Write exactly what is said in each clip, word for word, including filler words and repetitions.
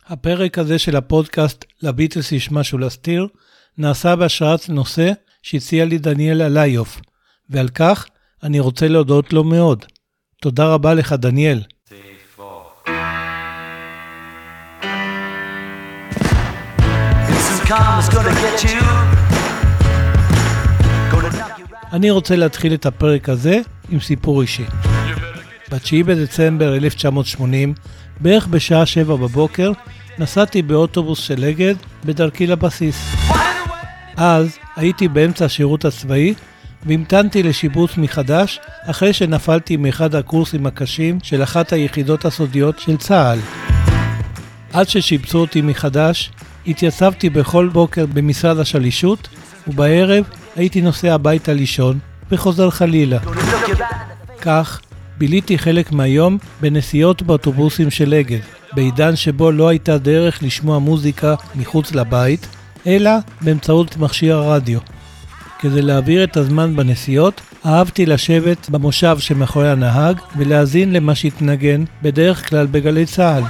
הפרק הזה של הפודקאסט לביטלס יש משהו להסתיר, נעשה בהשראת נושא שהציע לי דניאל אלייוף, ועל כך אני רוצה להודות לו מאוד. תודה רבה לך דניאל. אני רוצה להתחיל את הפרק הזה עם סיפור אישי. ב-תשיעי בדצמבר אלף תשע מאות שמונים, בערך בשעה שבע בבוקר, נסעתי באוטובוס של אגד בדרכי לבסיס. אז הייתי באמצע השירות הצבאי והמתנתי לשיבוץ מחדש אחרי שנפלתי מאחד הקורסים הקשים של אחת היחידות הסודיות של צה"ל. עד ששיבצו אותי מחדש, התייצבתי בכל בוקר במשרד השלישות, ובערב הייתי נוסע הביתה לישון וחוזר חלילה. כך ביליתי חלק מהיום בנסיעות באוטובוסים של אגד, בעידן שבו לא הייתה דרך לשמוע מוזיקה מחוץ לבית, אלא באמצעות מכשיר הרדיו. כדי להעביר את הזמן בנסיעות, אהבתי לשבת במושב שמאחורי הנהג ולהאזין למה שהתנגן בדרך כלל בגלי צה"ל.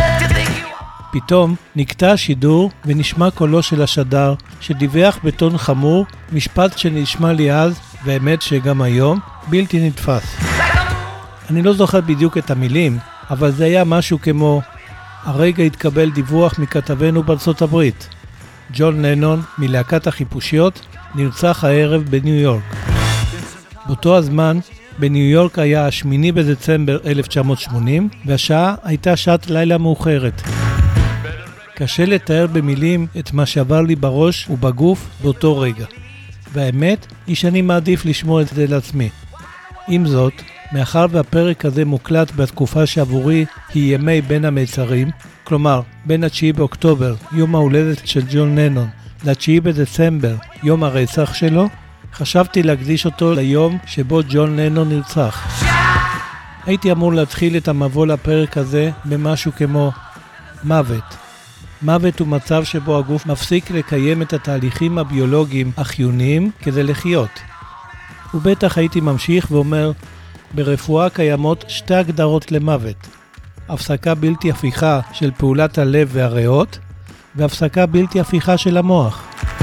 פתאום נקטע השידור ונשמע קולו של השדר שדיווח בטון חמור, משפט שנשמע לי אז, והאמת שגם היום, בלתי נתפס. אני לא זוכר בדיוק את המילים, אבל זה היה משהו כמו הרגע התקבל דיווח מכתבנו בארצות הברית. ג'ון לנון מלהקת החיפושיות נרצח הערב בניו יורק. באותו הזמן בניו יורק היה השמיני בדצמבר אלף תשע מאות שמונים והשעה הייתה שעת לילה מאוחרת. קשה לתאר במילים את מה שעבר לי בראש ובגוף באותו רגע. והאמת היא שאני מעדיף לשמור את זה לעצמי. עם זאת, מאחר והפרק הזה מוקלט בתקופה שעבורי היא ימי בין המצרים, כלומר בין התשיעי באוקטובר, יום ההולדת של ג'ון לנון, לתשיעי בדצמבר, יום הרצח שלו, חשבתי להקדיש אותו ליום שבו ג'ון לנון נרצח. הייתי אמור להתחיל את המבוא לפרק הזה במשהו כמו מוות. מוות הוא מצב שבו הגוף מפסיק לקיים את התהליכים הביולוגיים החיוניים כדי לחיות. ובטח הייתי ממשיך ואומר, ברפואה קיימות שתי הגדרות למוות. הפסקה בלתי הפיכה של פעולת הלב והריאות, והפסקה בלתי הפיכה של המוח.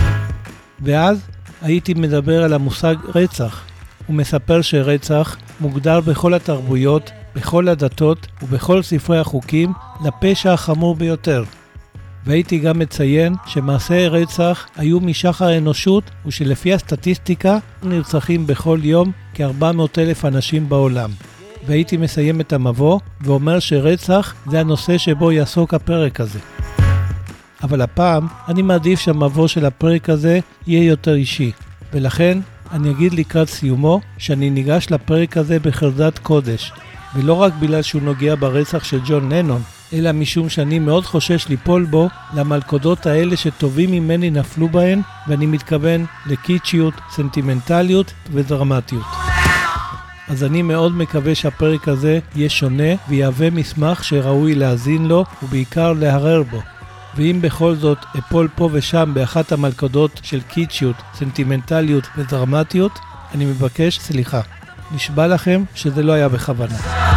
ואז הייתי מדבר על המושג רצח, ומספר שרצח מוגדר בכל התרבויות, בכל הדתות ובכל ספרי החוקים לפשע החמור ביותר. והייתי גם מציין שמעשי רצח היו משחר האנושות ושלפי הסטטיסטיקה נרצחים בכל יום כ-ארבע מאות אלף אנשים בעולם. והייתי מסיים את המבוא ואומר שרצח זה הנושא שבו יעסוק הפרק הזה. אבל הפעם אני מעדיף שהמבוא של הפרק הזה יהיה יותר אישי, ולכן אני אגיד לקראת סיומו שאני ניגש לפרק הזה בחרדת קודש, ולא רק בגלל שהוא נוגע ברצח של ג'ון לנון, אלא משום שאני מאוד חושש ליפול בו למלכודות האלה שטובים ממני נפלו בהן, ואני מתכוון לקיצ'יות, סנטימנטליות ודרמטיות. אז אני מאוד מקווה שהפרק הזה יהיה שונה ויהווה מסמך שראוי להאזין לו ובעיקר להרר בו. ואם בכל זאת אפול פה ושם באחת המלכודות של קיצ'יות, סנטימנטליות ודרמטיות, אני מבקש סליחה. נשבע לכם שזה לא היה בכוונה.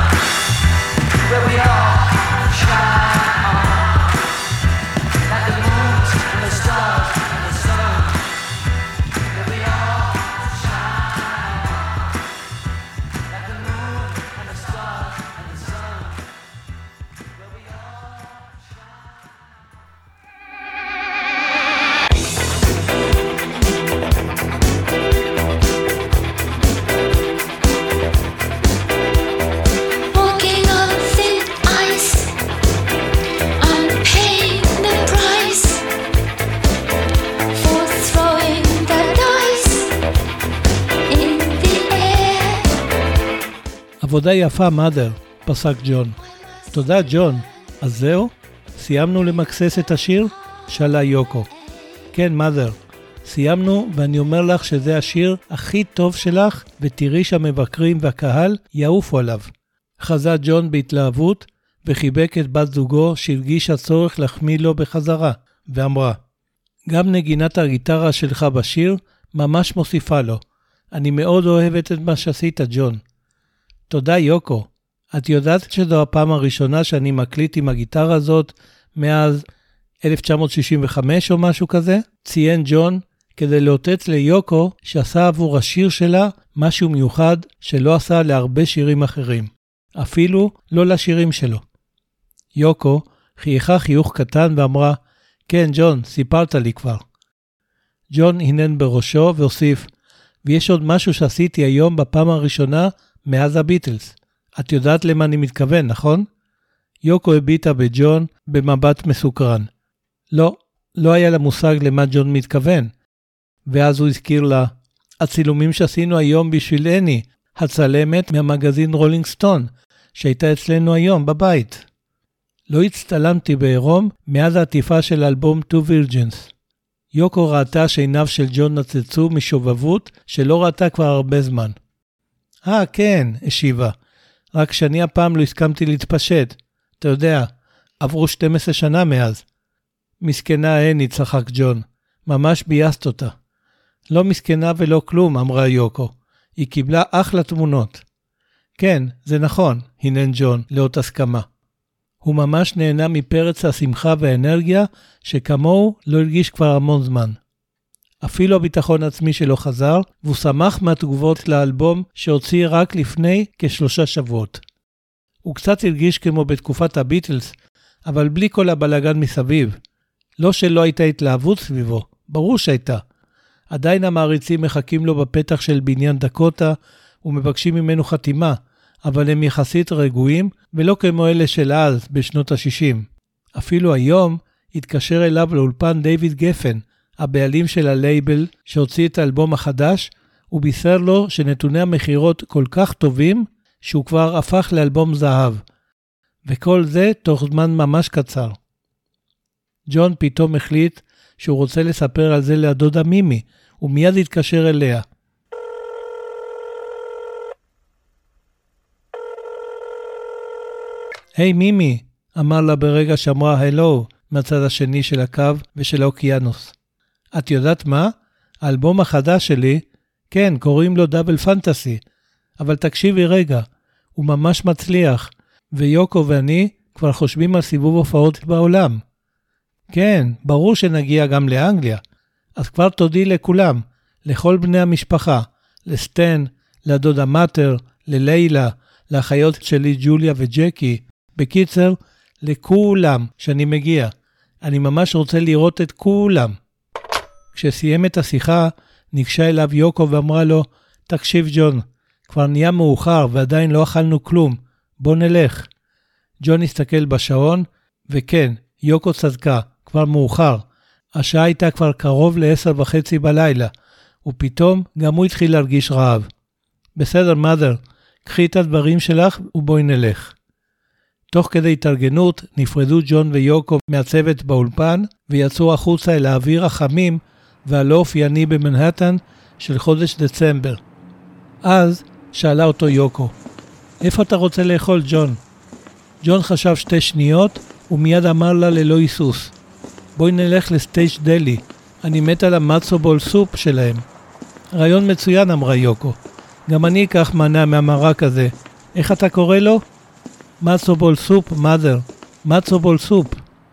עבודה יפה, מאדר, פסק ג'ון. תודה, ג'ון. אז זהו? סיימנו למקסס את השיר? שאלה יוקו. כן, מאדר. סיימנו, ואני אומר לך שזה השיר הכי טוב שלך, ותראי שהמבקרים והקהל יעופו עליו. חזה ג'ון בהתלהבות, וחיבק את בת זוגו שהרגישה צורך להחמיא לו בחזרה, ואמרה, גם נגינת הגיטרה שלך בשיר ממש מוסיפה לו. אני מאוד אוהבת את מה שעשית, ג'ון. תודה, יוקו. את יודעת שזו הפעם הראשונה שאני מקליט עם הגיטרה הזאת מאז אלף תשע מאות שישים וחמש או משהו כזה, ציין ג'ון כדי לאותת ליוקו שעשה עבור השיר שלה משהו מיוחד שלא עשה להרבה שירים אחרים, אפילו לא לשירים שלו. יוקו חייכה חיוך קטן ואמרה, כן ג'ון, סיפרת לי כבר. ג'ון הנן בראשו והוסיף, ויש עוד משהו שעשיתי היום בפעם הראשונה מאז הביטלס. את יודעת למה אני מתכוון, נכון? יוקו הביטה בג'ון במבט מסוקרן. לא, לא היה לה מושג למה ג'ון מתכוון. ואז הוא הזכיר לה, הצילומים שעשינו היום בשביל אני, הצלמת מהמגזין רולינג סטון, שהייתה אצלנו היום בבית. לא הצטלמתי בעירום מאז העטיפה של אלבום Two Virgins. יוקו ראתה שעיניו של ג'ון נצצו משובבות שלא ראתה כבר הרבה זמן. אה, כן, השיבה. רק שאני הפעם לא הסכמתי להתפשט. אתה יודע, עברו שתים עשרה שנה מאז. מסכנה אני, צחק ג'ון. ממש בייסת אותה. לא מסכנה ולא כלום, אמרה יוקו. היא קיבלה אחלה תמונות. כן, זה נכון, הנן ג'ון, לאות הסכמה. הוא ממש נהנה מפרץ השמחה והאנרגיה שכמוהו לא הרגיש כבר המון זמן. אפילו הביטחון העצמי שלו חזר, והוא שמח מהתגובות לאלבום שהוציא רק לפני כשלושה שבועות. הוא קצת הרגיש כמו בתקופת הביטלס, אבל בלי כל הבלגן מסביב. לא שלא הייתה התלהבות סביבו, ברור שהייתה. עדיין המעריצים מחכים לו בפתח של בניין דקוטה, ומבקשים ממנו חתימה, אבל הם יחסית רגועים, ולא כמו אלה של אז, בשנות ה-שישים. אפילו היום התקשר אליו לאולפן דיוויד גפן, הבעלים של הלייבל שהוציא את האלבום החדש, ובישר לו שנתוני המחירות כל כך טובים, שהוא כבר הפך לאלבום זהב. וכל זה תוך זמן ממש קצר. ג'ון פתאום החליט שהוא רוצה לספר על זה לדודה מימי, ומיד התקשר אליה. היי hey, מימי, אמר לה ברגע שאמרה הלו מהצד השני של הקו ושל האוקיינוס. את יודעת מה? האלבום החדש שלי, כן, קוראים לו דאבל פנטסי, אבל תקשיבי רגע, הוא ממש מצליח, ויוקו ואני כבר חושבים על סיבוב הופעות בעולם. כן, ברור שנגיע גם לאנגליה, אז כבר תודי לכולם, לכל בני המשפחה, לסטן, לדודה מטר, ללילה, לאחיות שלי ג'וליה וג'קי, בקיצר, לכולם שאני מגיע. אני ממש רוצה לראות את כולם. כשסיים את השיחה, ניגשה אליו יוקו ואמרה לו, תקשיב ג'ון, כבר נהיה מאוחר ועדיין לא אכלנו כלום, בוא נלך. ג'ון הסתכל בשעון, וכן, יוקו צדקה, כבר מאוחר. השעה הייתה כבר קרוב לעשר וחצי בלילה, ופתאום גם הוא התחיל להרגיש רעב. בסדר, מאדר, קחי את הדברים שלך ובואי נלך. תוך כדי התארגנות נפרדו ג'ון ויוקו מהצוות באולפן, ויצאו החוצה אל האוויר החמים והלא אופייני במנהטן של חודש דצמבר. אז שאלה אותו יוקו, איפה אתה רוצה לאכול ג'ון? ג'ון חשב שתי שניות ומיד אמר לה ללא היסוס, בואי נלך לסטייג' דלי, אני מת על המצו בול סופ שלהם. רעיון מצוין, אמרה יוקו, גם אני אקח מנה מהמרק הזה, איך אתה קורא לו? מצו בול סופ, מאדר, מצו בול סופ.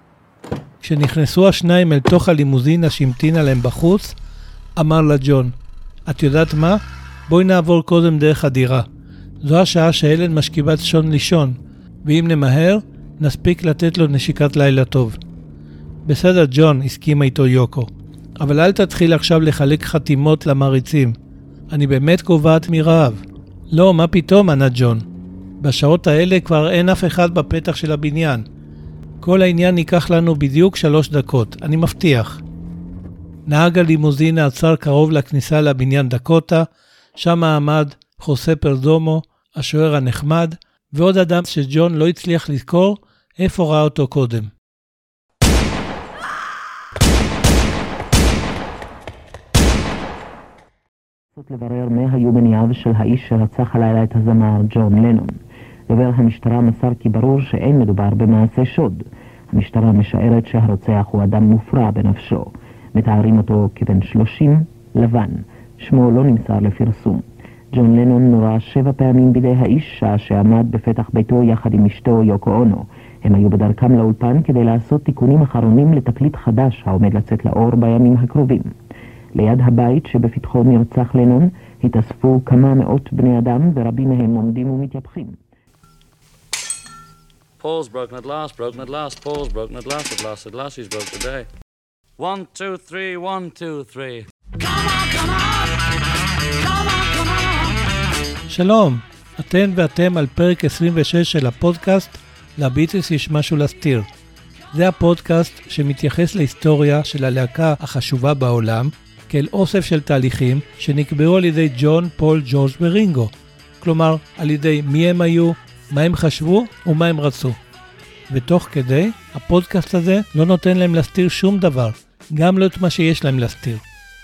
כשנכנסו השניים אל תוך הלימוזינה שהמתינה להם בחוץ, אמר לה ג'ון, את יודעת מה? בואי נעבור קודם דרך הדירה. זו השעה שאלן משכיבת שון לישון, ואם נמהר, נספיק לתת לו נשיקת לילה טוב. בסדר ג'ון, הסכימה איתו יוקו, אבל אל תתחיל עכשיו לחלק חתימות למריצים. אני באמת קובעת מרעב. לא, מה פתאום, ענה ג'ון. בשעות האלה כבר אין אף אחד בפתח של הבניין. כל העניין ייקח לנו בדיוק שלוש דקות, אני מבטיח. נהג הלימוזינה עצר קרוב לכניסה לבניין דקוטה, שם עמד חוסה פרדומו, השוער הנחמד, ועוד אדם שג'ון לא הצליח לזכור איפה ראה אותו קודם. צריך לברר מה היו מניעיו של האיש שרצח הלילה את הזמר ג'ון לנון. דובר המשטרה מסר כי ברור שאין מדובר במעשה שוד. המשטרה משערת שהרוצח הוא אדם מופרע בנפשו. מתארים אותו כבן שלושים, לבן. שמו לא נמסר לפרסום. ג'ון לנון נורה שבע פעמים בידי האיש שעמד בפתח ביתו יחד עם אשתו יוקו אונו. הם היו בדרכם לאולפן כדי לעשות תיקונים אחרונים לתקליט חדש העומד לצאת לאור בימים הקרובים. ליד הבית שבפתחו נרצח לנון התאספו כמה מאות בני אדם ורבים מהם עומדים ומתייפחים. Paul's broken at last, broken at last, Paul's broken at last, at last, at last, he's broke today. One, two, three, one, two, three. Come on, come on, come on, come on. שלום, אתן ואתם על פרק עשרים ושש של הפודקאסט לביטלס יש משהו להסתיר. זה הפודקאסט שמתייחס להיסטוריה של הלהקה החשובה בעולם, כאל אוסף של תהליכים שנקבעו על ידי ג'ון, פול, ג'ורג' ורינגו. כלומר, על ידי מי הם היו, מה הם חשבו ומה הם רצו. ותוך כדי, הפודקאסט הזה לא נותן להם להסתיר שום דבר, גם לא את מה שיש להם להסתיר.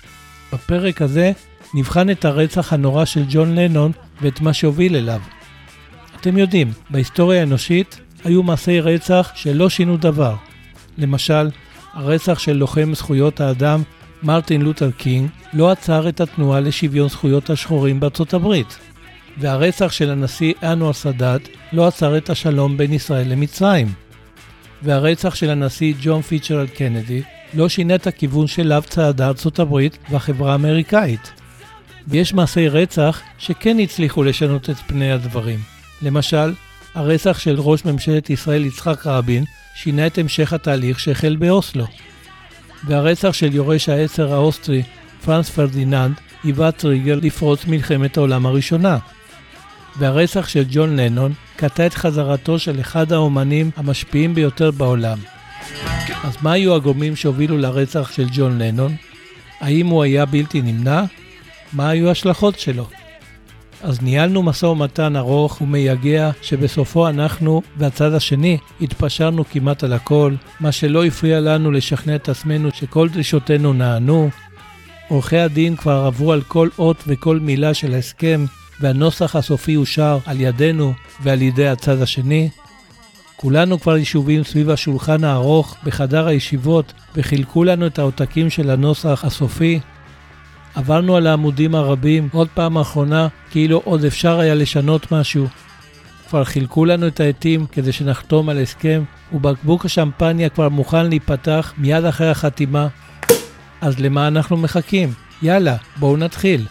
בפרק הזה נבחן את הרצח הנורא של ג'ון לנון ואת מה שהוביל אליו. אתם יודעים, בהיסטוריה האנושית היו מעשי רצח שלא שינו דבר. למשל, הרצח של לוחם זכויות האדם מרטין לותר קינג לא עצר את התנועה לשוויון זכויות השחורים בארצות הברית. והרצח של הנשיא אנואר סאדאת לא עצר את השלום בין ישראל למצרים. והרצח של הנשיא ג'ון פיצ'רלד קנדי לא שינה את הכיוון שאליו צעדה ארצות הברית והחברה האמריקאית. ויש מעשי רצח שכן הצליחו לשנות את פני הדברים. למשל, הרצח של ראש ממשלת ישראל יצחק רבין שינה את המשך התהליך שהחל באוסלו. והרצח של יורש העצר האוסטרי פרנס פרדיננד היווה טריגר לפרוץ מלחמת העולם הראשונה. והרצח של ג'ון לנון קטע את חזרתו של אחד האומנים המשפיעים ביותר בעולם. אז מה היו הגורמים שהובילו לרצח של ג'ון לנון? האם הוא היה בלתי נמנע? מה היו ההשלכות שלו? אז ניהלנו משא ומתן ארוך ומייגע שבסופו אנחנו והצד השני התפשרנו כמעט על הכל, מה שלא הפריע לנו לשכנע את עצמנו שכל דרישותינו נענו. עורכי הדין כבר עברו על כל אות וכל מילה של ההסכם, והנוסח הסופי אושר על ידינו ועל ידי הצד השני. כולנו כבר יישובים סביב השולחן הארוך בחדר הישיבות וחילקו לנו את העותקים של הנוסח הסופי. עברנו על העמודים הרבים עוד פעם האחרונה כאילו עוד אפשר היה לשנות משהו. כבר חילקו לנו את העתים כדי שנחתום על הסכם, ובקבוק השמפניה כבר מוכן להיפתח מיד אחרי החתימה. אז למה אנחנו מחכים? יאללה, בואו נתחיל.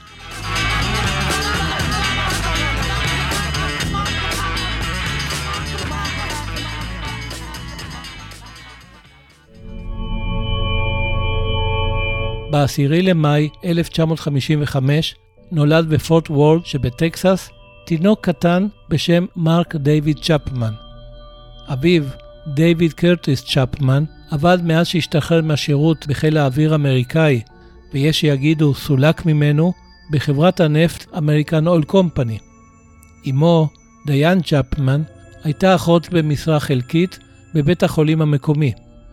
בעשירי למאי אלף תשע מאות חמישים וחמש נולד בפורט וורד שבטקסס תינוק קטן בשם מרק דיוויד צ'פמן. אביו, דיוויד קרטיס צ'פמן, עבד מאז שהשתחרר מהשירות בחיל האוויר האמריקאי, ויש שיגידו סולק ממנו, בחברת הנפט אמריקן אול קומפני. אמו, דיין צ'פמן, הייתה אחות במשרה חלקית בבית החולים המקומי.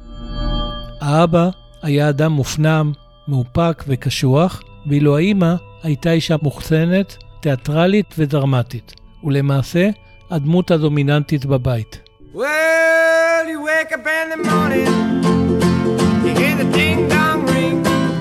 האבא היה אדם מופנם, מאופק וקשוח, ואילו האמא הייתה אישה מוחצנת, תיאטרלית ודרמטית, ולמעשה הדמות הדומיננטית בבית. Well, you wake up in the morning, you hear the ding dong ring,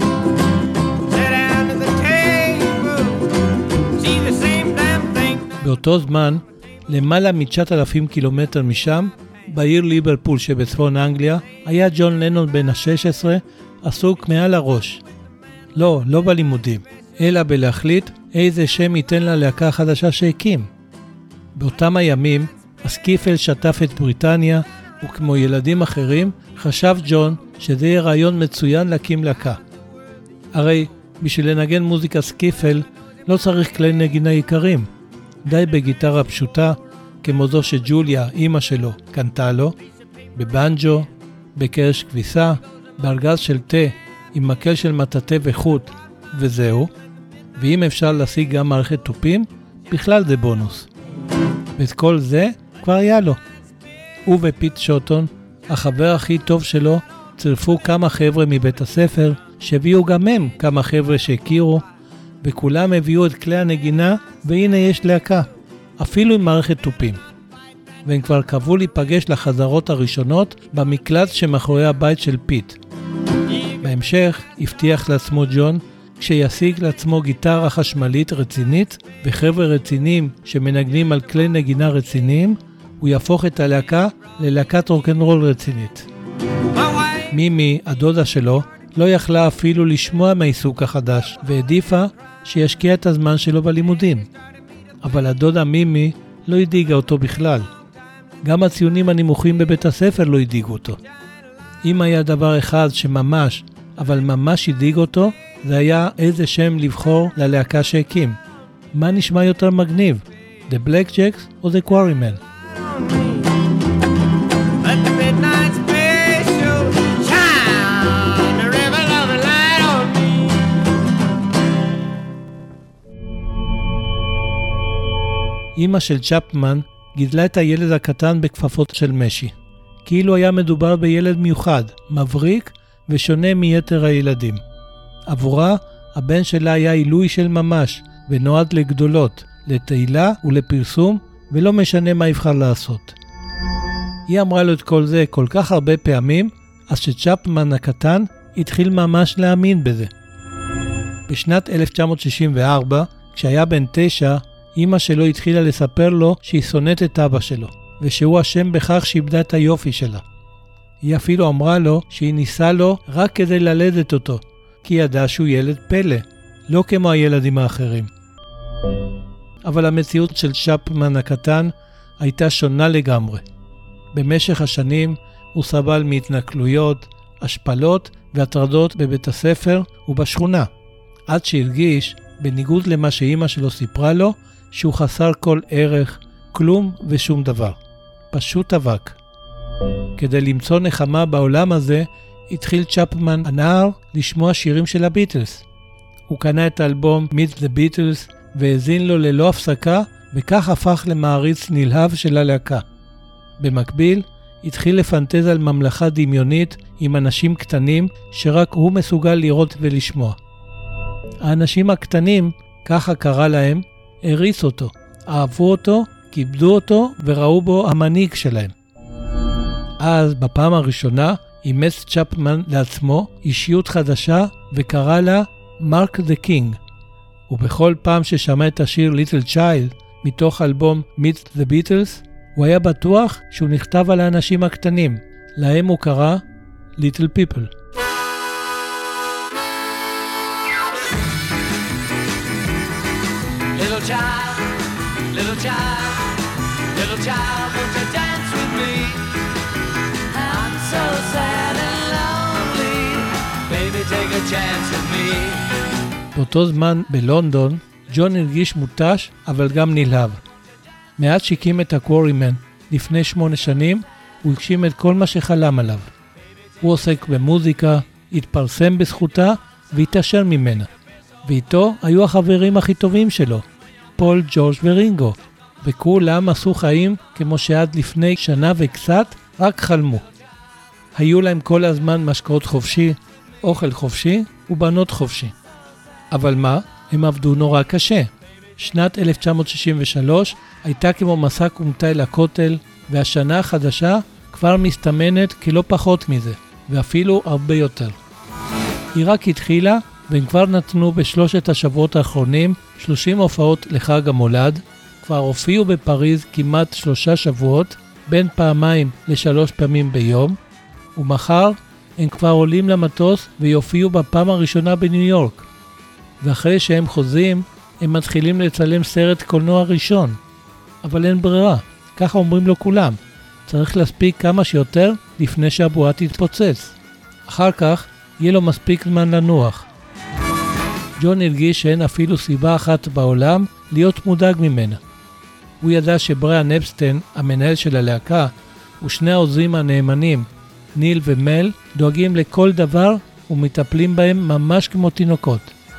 sit down to the table, see the same damn thing. באותו זמן, למעלה מ-תשעת אלפים קילומטר משם, בעיר ליברפול שבצפון אנגליה, היה ג'ון לנון בן ה-שש עשרה עסוק מעל הראש. לא, לא בלימודים, אלא בלהחליט איזה שם ייתן ללהקה החדשה שהקים. באותם הימים, הסקיפל שטף את בריטניה, וכמו ילדים אחרים, חשב ג'ון שזה יהיה רעיון מצוין להקים להקה. הרי בשביל לנגן מוזיקה סקיפל לא צריך כלי נגינה יקרים. די בגיטרה פשוטה, כמו זו שג'וליה, אמא שלו, קנתה לו, בבנג'ו, בקרש כביסה, בארגז של תה, עם מקל של מטאטא וחוט, וזהו. ואם אפשר להשיג גם מערכת טופים, בכלל זה בונוס. ואת כל זה כבר היה לו. הוא ופיט שוטון, החבר הכי טוב שלו, צירפו כמה חבר'ה מבית הספר, שהביאו גם הם כמה חבר'ה שהכירו, וכולם הביאו את כלי הנגינה, והנה יש להקה, אפילו עם מערכת טופים. והם כבר קבעו להיפגש לחזרות הראשונות במקלט שמאחורי הבית של פיט. בהמשך הבטיח לעצמו ג'ון כשישיג לעצמו גיטרה חשמלית רצינית וחבר'ה רציניים שמנגנים על כלי נגינה רציניים, הוא יהפוך את הלהקה ללהקת רוקנרול רצינית. מימי, הדודה שלו, לא יכלה אפילו לשמוע מהעיסוק החדש, והעדיפה שישקיע את הזמן שלו בלימודים. אבל הדודה מימי לא הדאיגה אותו בכלל. גם הציונים הנמוכים בבית הספר לא הדאיגו אותו. אם היה דבר אחד שממש, אבל ממש הדאיג אותו, זה היה איזה שם לבחור ללהקה שהקים. מה נשמע יותר מגניב? The Blackjacks או The Quarrymen? אמא של צ'פמן גידלה את הילד הקטן בכפפות של משי. כאילו היה מדובר בילד מיוחד, מבריק ושונה מיתר הילדים. עבורה, הבן שלה היה עילוי של ממש, ונועד לגדולות, לתהילה ולפרסום, ולא משנה מה יבחר לעשות. היא אמרה לו את כל זה כל כך הרבה פעמים, אז שצ'פמן הקטן התחיל ממש להאמין בזה. בשנת אלף תשע מאות שישים וארבע, כשהיה בן תשע, אמא שלו התחילה לספר לו שהיא שונאת את אבא שלו, ושהוא אשם בכך שאיבדה את היופי שלה. היא אפילו אמרה לו שהיא ניסה לו רק כדי ללדת אותו, כי ידעה שהוא ילד פלא, לא כמו הילדים האחרים. אבל המציאות של צ'פמן הקטן הייתה שונה לגמרי. במשך השנים הוא סבל מהתנכלויות, השפלות והטרדות בבית הספר ובשכונה, עד שהרגיש, בניגוד למה שאימא שלו סיפרה לו, שהוא חסר כל ערך, כלום ושום דבר. פשוט אבק. כדי למצוא נחמה בעולם הזה, התחיל צ'פמן הנער לשמוע שירים של הביטלס. הוא קנה את האלבום Meet the Beatles והזין לו ללא הפסקה, וכך הפך למעריץ נלהב של הלהקה. במקביל, התחיל לפנטז על ממלכה דמיונית עם אנשים קטנים שרק הוא מסוגל לראות ולשמוע. האנשים הקטנים, ככה קרא להם, הריס אותו, אהבו אותו, כיבדו אותו וראו בו המנהיג שלהם. אז בפעם הראשונה אימץ צ'פמן לעצמו אישיות חדשה וקרא לה מרק דה קינג. ובכל פעם ששמע את השיר Little Child מתוך אלבום Meet the Beatles, הוא היה בטוח שהוא נכתב על האנשים הקטנים. להם הוא קרא Little People. Little child, little child, little child, won't you dance with me? I'm so sad and lonely, baby take a chance with me. באותו זמן בלונדון, ג'ון הרגיש מותש אבל גם נלהב. מאז שהקים את הקוורימן לפני שמונה שנים, הוא הגשים את כל מה שחלם עליו. הוא עוסק במוזיקה, התפרסם בזכותה והתעשר ממנה. ואיתו היו החברים הכי טובים שלו, פול, ג'ורג' ורינגו, וכולם עשו חיים כמו שעד לפני שנה וקצת רק חלמו. היו להם כל הזמן משקאות חופשי, אוכל חופשי ובנות חופשי. אבל מה? הם עבדו נורא קשה. שנת אלף תשע מאות שישים ושלוש הייתה כמו מסע קומטי לכותל, והשנה החדשה כבר מסתמנת כלא פחות מזה, ואפילו הרבה יותר. היא רק התחילה, והם כבר נתנו בשלושת השבועות האחרונים שלושים הופעות לחג המולד, כבר הופיעו בפריז כמעט שלושה שבועות, בין פעמיים לשלוש פעמים ביום, ומחר הם כבר עולים למטוס ויופיעו בפעם הראשונה בניו יורק. ואחרי שהם חוזים, הם מתחילים לצלם סרט קולנוע ראשון. אבל אין ברירה, ככה אומרים לו כולם. צריך להספיק כמה שיותר לפני שהבועה תתפוצץ. אחר כך יהיה לו מספיק זמן לנוח. ג'ון הרגיש שאין אפילו סיבה אחת בעולם להיות מודאג ממנה. הוא ידע שבריאן אפסטיין, המנהל של הלהקה, ושני העוזרים הנאמנים, ניל ומל, דואגים לכל דבר ומטפלים בהם ממש כמו תינוקות.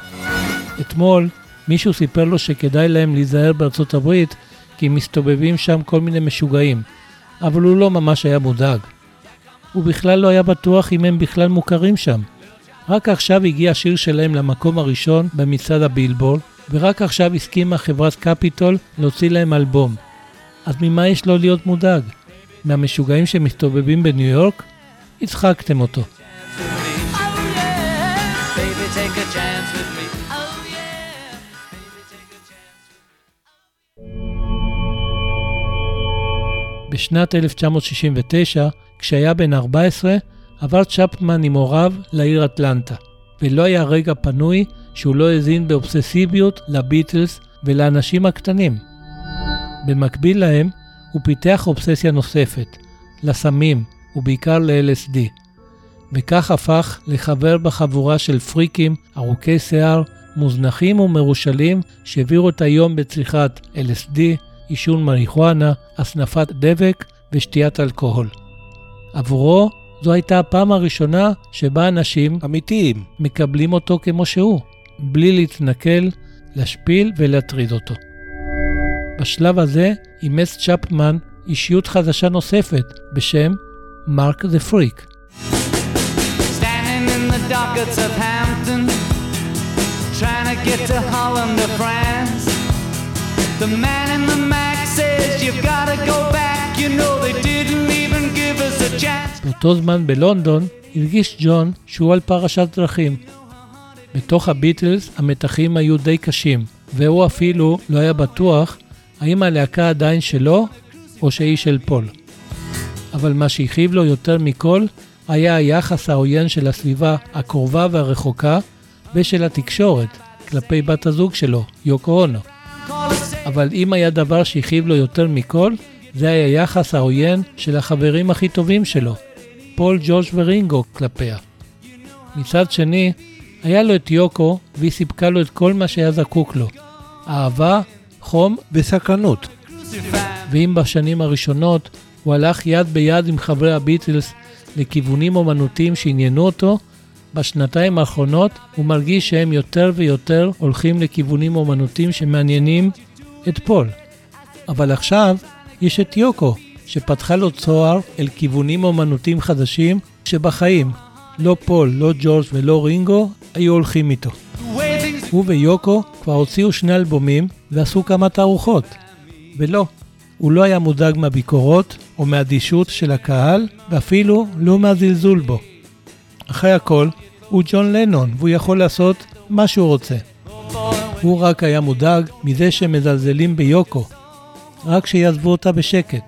אתמול מישהו סיפר לו שכדאי להם להיזהר בארצות הברית, כי מסתובבים שם כל מיני משוגעים, אבל הוא לא ממש היה מודאג. הוא בכלל לא היה בטוח אם הם בכלל מוכרים שם. רק עכשיו הגיע השיר שלהם למקום הראשון במצעד הבילבורד, ורק עכשיו הסכימה חברת קפיטול להוציא להם אלבום. אז ממה יש לו להיות מודאג? מהמשוגעים שמסתובבים בניו יורק? הצחקתם אותו. בשנת אלף תשע מאות שישים ותשע, כשהיה בן ארבע עשרה, עבר צ'פמן עם הוריו לעיר אטלנטה, ולא היה רגע פנוי שהוא לא הזין באובססיביות לביטלס ולאנשים הקטנים. במקביל להם, הוא פיתח אובססיה נוספת, לסמים ובעיקר ל-אל אס די, וכך הפך לחבר בחבורה של פריקים, ארוכי שיער, מוזנחים ומרושלים שהעבירו את היום בצריכת אל אס די, עישון מריחואנה, הסנפת דבק ושתיית אלכוהול. עבורו זו הייתה הפעם הראשונה שבה אנשים אמיתיים מקבלים אותו כמו שהוא, בלי להתנכל, להשפיל ולהטריד אותו. בשלב הזה אימץ צ'פמן אישיות חדשה נוספת בשם מרק דה פריק. Standing in the dockets of Hampton, trying to get to Holland or France. The man in the Mac says you've got to go back, you know they didn't even give us a chance. באותו זמן בלונדון הרגיש ג'ון שהוא על פרשת דרכים. בתוך הביטלס המתחים היו די קשים, והוא אפילו לא היה בטוח האם הלהקה עדיין שלו או שהיא של פול. אבל מה שהכאיב לו יותר מכל היה היחס העוין של הסביבה הקרובה והרחוקה ושל התקשורת כלפי בת הזוג שלו, יוקו אונו. אבל אם היה דבר שהכאיב לו יותר מכל, זה היה היחס העוין של החברים הכי טובים שלו, פול, ג'ורג' ורינגו כלפיה. מצד שני, היה לו את יוקו והיא סיפקה לו את כל מה שהיה זקוק לו, אהבה, חום וסקרנות. ואם בשנים הראשונות הוא הלך יד ביד עם חברי הביטלס לכיוונים אומנותיים שעניינו אותו, בשנתיים האחרונות הוא מרגיש שהם יותר ויותר הולכים לכיוונים אומנותיים שמעניינים את פול. אבל עכשיו יש את יוקו שפתחה לו צוהר אל כיוונים אומנותיים חדשים שבחיים לא פול, לא ג'ורג' ולא רינגו היו הולכים איתו. הוא ויוקו כבר הוציאו שני אלבומים ועשו כמה תערוכות. ולא, הוא לא היה מודאג מהביקורות או מהדישות של הקהל ואפילו לא מהזלזול בו. אחרי הכל, הוא ג'ון לנון והוא יכול לעשות מה שהוא רוצה. הוא רק היה מודאג מזה שמזלזלים ביוקו, רק שיעזבו אותה בשקט.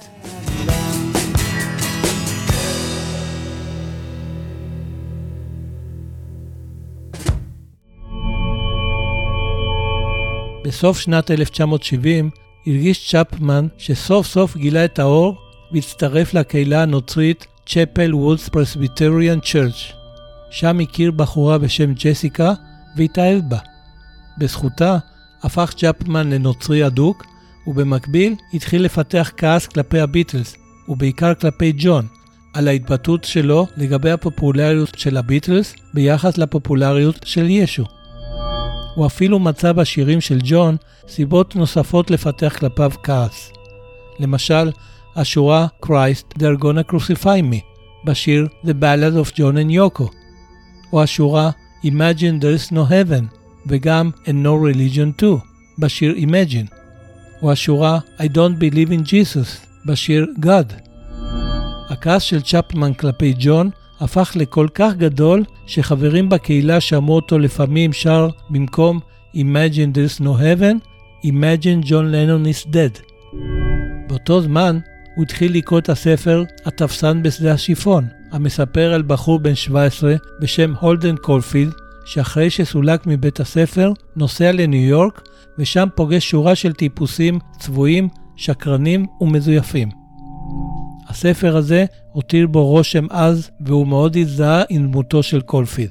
בסוף שנת אלף תשע מאות שבעים הרגיש צ'פמן שסוף סוף גילה את האור והצטרף לקהילה הנוצרית צ'פל וודס פרסביטריאן צ'רץ'. שם הכיר בחורה בשם ג'סיקה והתאהב בה. בזכותה הפך צ'פמן לנוצרי אדוק, ובמקביל התחיל לפתח כעס כלפי הביטלס, ובעיקר כלפי ג'ון, על ההתבטאות שלו לגבי הפופולריות של הביטלס ביחס לפופולריות של ישו. הוא אפילו מצא בשירים של ג'ון סיבות נוספות לפתח כלפיו כעס. למשל, השורה Christ, they're gonna crucify me, בשיר The Ballad of John and Yoko, או השורה Imagine there is no heaven, וגם And no religion too, בשיר Imagine, או השורה I don't believe in Jesus, בשיר God. הכעס של צ'פמן כלפי ג'ון הפך לכל כך גדול שחברים בקהילה שמעו אותו לפעמים שר במקום Imagine there is no heaven, Imagine John Lennon is dead. באותו זמן הוא התחיל לקרוא את הספר התפסן בשדה השיפון, המספר על בחור בן שבע עשרה בשם הולדן קולפילד, שאחרי שסולק מבית הספר נוסע לניו יורק ושם פוגש שורה של טיפוסים צבועים, שקרנים ומזויפים. הספר הזה הותיר בו רושם עז והוא מאוד הזדהה עם דמותו של קולפילד.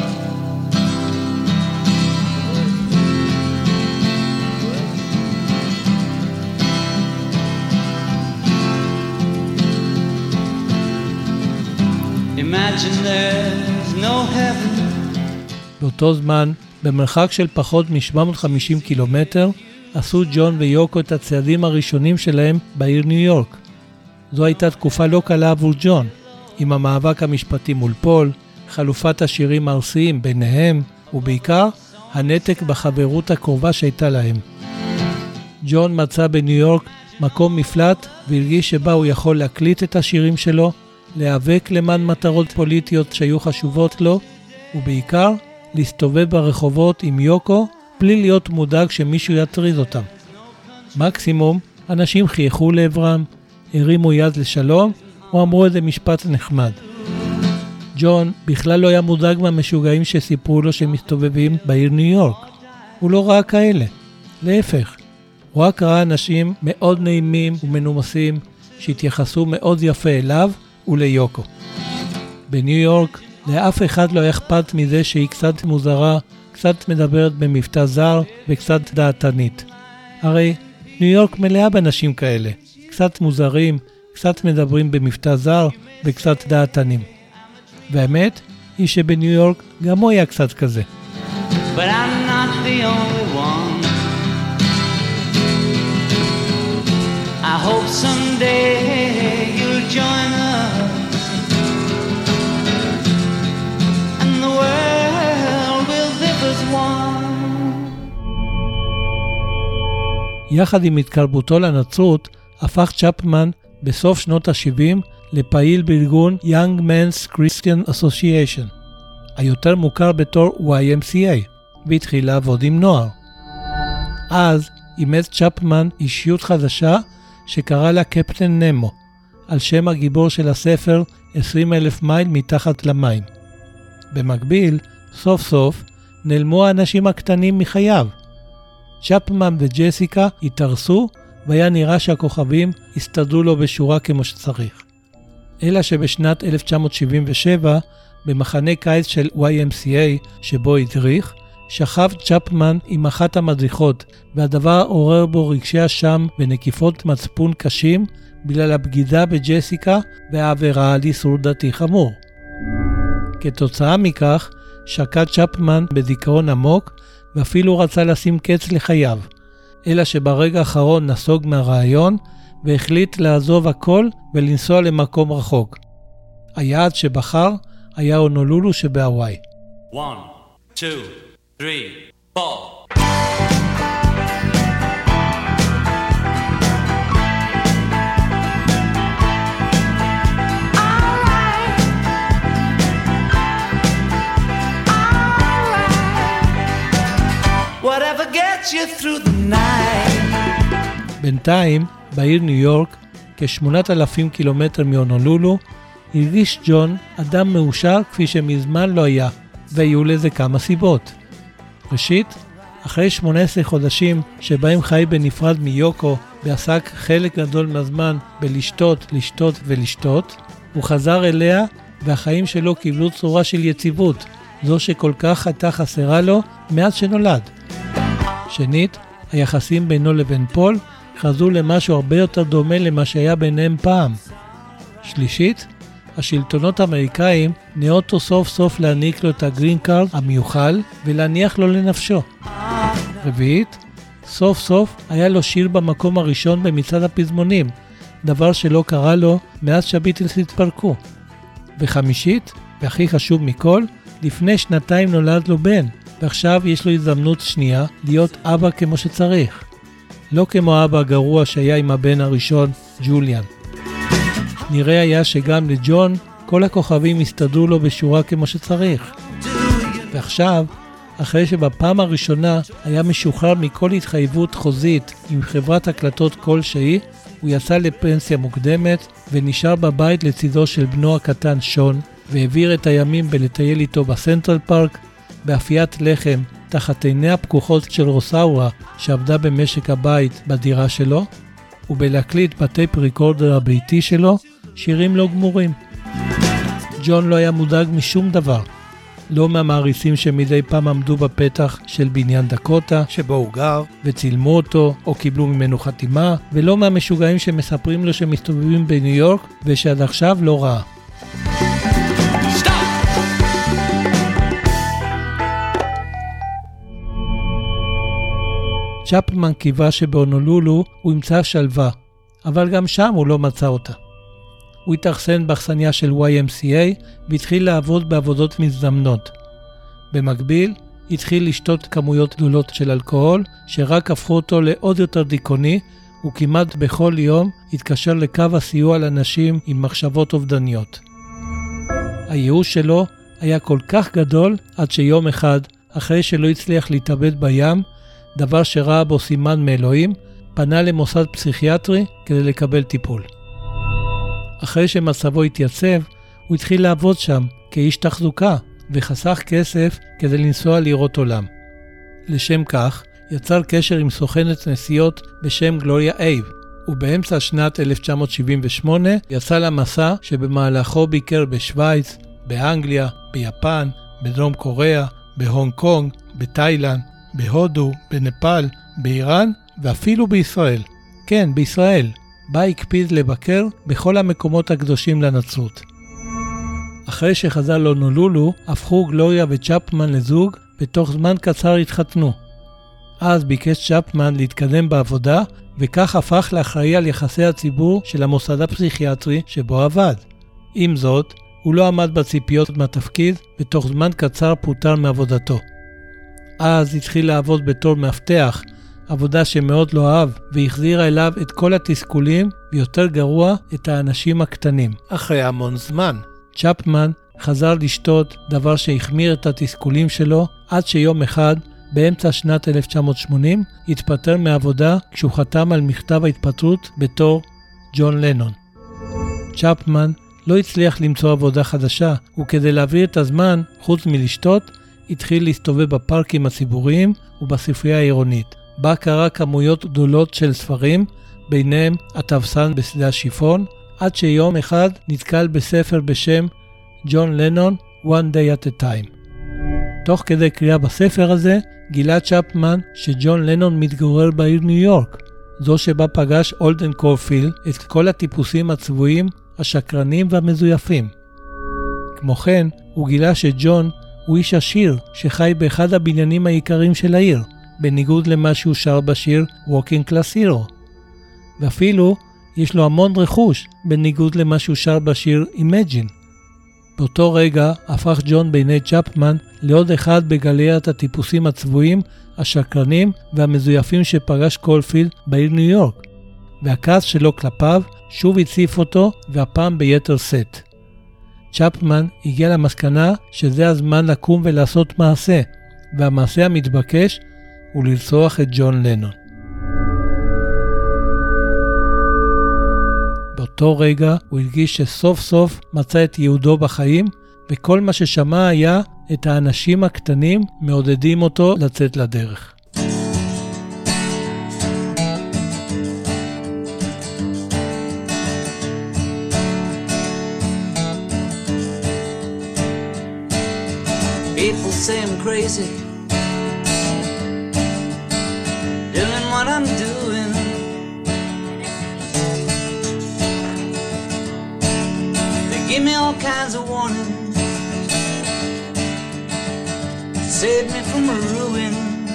Imagine there's no heaven. באותו זמן, במרחק של פחות מ-שבע מאות וחמישים קילומטר, עשו ג'ון ויוקו את הצעדים הראשונים שלהם בעיר ניו יורק. זו הייתה תקופה לא קלה עבור ג'ון, עם המאבק המשפטי מול פול, חלופת השירים הארסיים ביניהם, ובעיקר הנתק בחברות הקרובה שהייתה להם. ג'ון מצא בניו יורק מקום מפלט והרגיש שבה הוא יכול להקליט את השירים שלו, להיאבק למען מטרות פוליטיות שהיו חשובות לו, ובעיקר להסתובב ברחובות עם יוקו בלי להיות מודאג שמישהו יטריד אותם. מקסימום, אנשים חייכו לעברם, הרימו יד לשלום או אמרו איזה משפט נחמד. ג'ון בכלל לא היה מודאג מהמשוגעים שסיפרו לו שמסתובבים בעיר ניו יורק. הוא לא ראה כאלה. להפך, הוא רק ראה אנשים מאוד נעימים ומנומסים שהתייחסו מאוד יפה אליו וליוקו. בניו יורק לאף אחד לא היה אכפת מזה שהיא קצת מוזרה, קצת מדברת במבטא זר וקצת דעתנית. הרי ניו יורק מלאה באנשים כאלה, קצת מוזרים, קצת מדברים במבטא זר וקצת דעתנים. והאמת היא שבניו יורק גם הוא היה קצת כזה. But I'm not the only one. I hope someday you'll join us and the world will live as one. יחד עם התקרבותו לנצרות, הפך צ'פמן בסוף שנות ה-שבעים לפעיל בארגון Young Men's Christian Association, היותר מוכר בתור וואי אם סי איי, והתחיל לעבוד עם נוער. אז אימץ צ'פמן אישיות חדשה שקרא לה קפטן נמו, על שם הגיבור של הספר עשרים אלף מייל מתחת למים. במקביל, סוף סוף, נעלמו האנשים הקטנים מחייו. צ'פמן וג'סיקה התארסו, והיה נראה שהכוכבים הסתדרו לו בשורה כמו שצריך. אלא שבשנת אלף תשע מאות שבעים ושבע, במחנה קיץ של וואי אם סי איי שבו הדריך, שכב צ'פמן עם אחת המדריכות, והדבר עורר בו רגשי אשם ונקיפות מצפון קשים בגלל הבגידה בג'סיקה והעבירה על איסור דתי חמור. כתוצאה מכך, שקע צ'פמן בדיכאון עמוק, ואפילו רצה לשים קץ לחייו, אלא שברגע האחרון נסוג מהרעיון והחליט לעזוב הכל ולנסוע למקום רחוק. היעד שבחר היה הונולולו שבהוואי. One, two, three, four. Whatever gets you through the night. בינתיים, בעיר ניו יורק, כשמונת אלפים קילומטר מהונולולו, הרגיש ג'ון אדם מאושר כפי שמזמן לא היה, והיו לזה כמה סיבות. ראשית, אחרי שמונה עשרה חודשים שבהם חי בנפרד מיוקו ועסק חלק גדול מהזמן בלשתות, לשתות ולשתות, הוא חזר אליה והחיים שלו קיבלו צורה של יציבות, זו שכל כך הייתה חסרה לו מאז שנולד. שנית, היחסים בינו לבין פול חזרו למשהו הרבה יותר דומה למה שהיה ביניהם פעם. שלישית, השלטונות האמריקאים נאותו סוף סוף להעניק לו את הגרין קארד המיוחל ולהניח לו לנפשו. רביעית, סוף סוף היה לו שיר במקום הראשון במצעד הפזמונים, דבר שלא קרה לו מאז שהביטלס התפרקו. וחמישית, והכי חשוב מכל, לפני שנתיים נולד לו בן, ועכשיו יש לו הזדמנות שנייה להיות אבא כמו שצריך. לא כמו אבא הגרוע שהיה עם הבן הראשון, ג'וליאן. נראה היה שגם לג'ון כל הכוכבים הסתדרו לו בשורה כמו שצריך. ועכשיו, אחרי שבפעם הראשונה היה משוחרר מכל התחייבות חוזית עם חברת הקלטות כלשהי, הוא יצא לפנסיה מוקדמת ונשאר בבית לצידו של בנו הקטן שון, והעביר את הימים בלטייל איתו בסנטרל פארק, באפיית לחם תחת עיני הפקוחות של רוסאורה שעבדה במשק הבית בדירה שלו, ובלהקליט בטייפ ריקורדר הביתי שלו שירים לא גמורים. ג'ון לא היה מודאג משום דבר, לא מהמעריצים שמדי פעם עמדו בפתח של בניין דקוטה שבו הוא גר וצילמו אותו או קיבלו ממנו חתימה, ולא מהמשוגעים שמספרים לו שמסתובבים בניו יורק ושעד עכשיו לא ראה. צ'פמן קיווה שבהונולולו הוא ימצא שלווה, אבל גם שם הוא לא מצא אותה. הוא התאכסן באכסניה של וואי אם סי איי והתחיל לעבוד בעבודות מזדמנות. במקביל, התחיל לשתות כמויות גדולות של אלכוהול, שרק הפכו אותו לעוד יותר דיכאוני, וכמעט בכל יום התקשר לקו הסיוע לאנשים עם מחשבות אובדניות. הייאוש שלו היה כל כך גדול עד שיום אחד, אחרי שלא הצליח להתאבד בים, דבר שראה בו סימן מאלוהים, פנה למוסד פסיכיאטרי כדי לקבל טיפול. אחרי שמצבו התייצב, הוא התחיל לעבוד שם כאיש תחזוקה, וחסך כסף כדי לנסוע לראות עולם. לשם כך, יצר קשר עם סוכנת נסיעות בשם גלוריה אייב, ובאמצע שנת אלף תשע מאות שבעים ושמונה יצא למסע שבמהלכו ביקר בשוויץ, באנגליה, ביפן, בדרום קוריאה, בהונג קונג, בתאילנד, בהודו, בנפאל, באיראן ואפילו בישראל. כן, בישראל, בה הקפיד לבקר בכל המקומות הקדושים לנצרות. אחרי שחזר להונולולו, הפכו גלוריה וצ'פמן לזוג, בתוך זמן קצר התחתנו. אז ביקש צ'פמן להתקדם בעבודה, וכך הפך לאחראי על יחסי הציבור של המוסד הפסיכיאטרי שבו עבד. עם זאת, הוא לא עמד בציפיות מהתפקיד, ותוך זמן קצר פוטר מעבודתו. אז התחיל לעבוד בתור מאבטח, עבודה שמאוד לא אהב, והחזירה אליו את כל התסכולים, ויותר גרוע, את האנשים הקטנים. אחרי המון זמן, צ'פמן חזר לשתות, דבר שהחמיר את התסכולים שלו, עד שיום אחד, באמצע שנת אלף תשע מאות שמונים, התפטר מעבודה כשהוא חתם על מכתב ההתפטרות בתור ג'ון לנון. צ'פמן לא הצליח למצוא עבודה חדשה, וכדי להעביר את הזמן, חוץ מלשתות, התחיל להסתובב בפארקים הציבוריים ובספרייה העירונית. בה קרא כמויות גדולות של ספרים, ביניהם התבסן בשדה השיפון, עד שיום אחד נתקל בספר בשם ג'ון לנון, One Day at a Time. תוך כדי קריאה בספר הזה, גילה צ'פמן שג'ון לנון מתגורר בעיר ניו יורק, זו שבה פגש אולדן קורפילד את כל הטיפוסים הצבועים, השקרנים והמזויפים. כמו כן, הוא גילה שג'ון הוא איש עשיר שחי באחד הבניינים העיקריים של העיר, בניגוד למה שהוא שר בשיר Walking Class Hero. ואפילו יש לו המון רכוש, בניגוד למה שהוא שר בשיר Imagine. באותו רגע הפך ג'ון בעיני צ'פמן לעוד אחד בגליית הטיפוסים הצבועים, השקרנים והמזויפים שפגש קורפילד בעיר ניו יורק. והכעס שלו כלפיו שוב הציף אותו, והפעם ביתר שאת. צ'פמן הגיע למסקנה שזה הזמן לקום ולעשות מעשה, והמעשה המתבקש הוא לרצוח את ג'ון לנון. באותו רגע הוא הרגיש שסוף סוף מצא את ייעודו בחיים, וכל מה ששמע היה את האנשים הקטנים מעודדים אותו לצאת לדרך. People say I'm crazy, doing what I'm doing. They give me all kinds of warnings, save me from a ruin.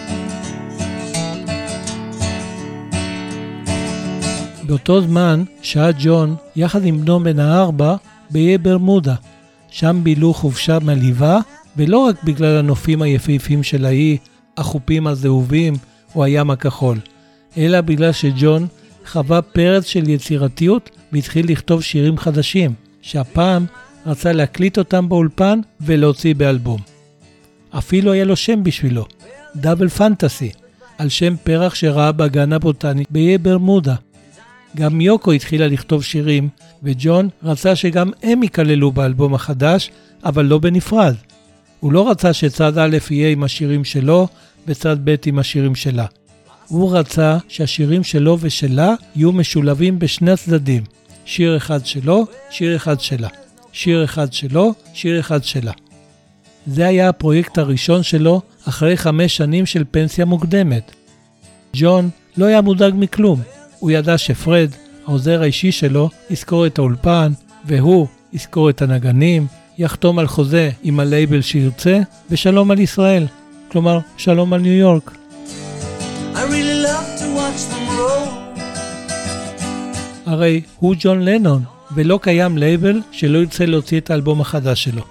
באותו זמן שהה ג'ון יחד עם בנו בן הארבע באיי ברמודה. שם בילו חופשה מלהיבה, ולא רק בגלל הנופים היפהפים של האי, החופים הזהובים או הים הכחול, אלא בגלל שג'ון חווה פרץ של יצירתיות והתחיל לכתוב שירים חדשים, שהפעם רצה להקליט אותם באולפן ולהוציא באלבום. אפילו היה לו שם בשבילו, דאבל פנטסי, על שם פרח שראה בגן הבוטני באיי ברמודה. גם יוקו התחילה לכתוב שירים, וג'ון רצה שגם הם ייכללו באלבום החדש, אבל לא בנפרד. הוא לא רצה שצד א' יהיה עם השירים שלו, וצד ב' עם השירים שלה. הוא רצה שהשירים שלו ושלה יהיו משולבים בשני הצדדים. שיר אחד שלו, שיר אחד שלה. שיר אחד שלו, שיר אחד שלה. זה היה הפרויקט הראשון שלו אחרי חמש שנים של פנסיה מוקדמת. ג'ון לא היה מודאג מכלום. הוא ידע שפרד, העוזר האישי שלו, יזכור את האולפן, והוא יזכור את הנגנים, יחתום על חוזה עם הלייבל שירצה, ושלום על ישראל. כלומר, שלום על ניו יורק. I really love to watch them roll. הרי הוא ג'ון לנון, ולא קיים לייבל שלא ירצה להוציא את האלבום החדש שלו.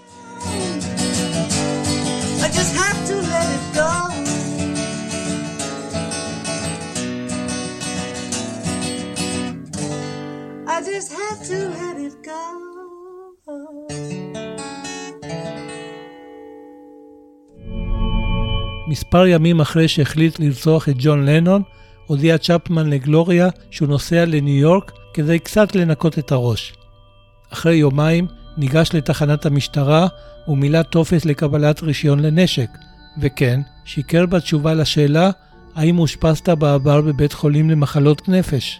I just have to let it go. I just have to let it go. מספר ימים אחרי שהחליט לרצוח את ג'ון לנון, הודיע צ'פמן לגלוריה שהוא נוסע לניו יורק כדי קצת לנקות את הראש. אחרי יומיים ניגש לתחנת המשטרה ומילא טופס לקבלת רישיון לנשק, וכן, שיקר בתשובה לשאלה האם הושפסת בעבר בבית חולים למחלות נפש.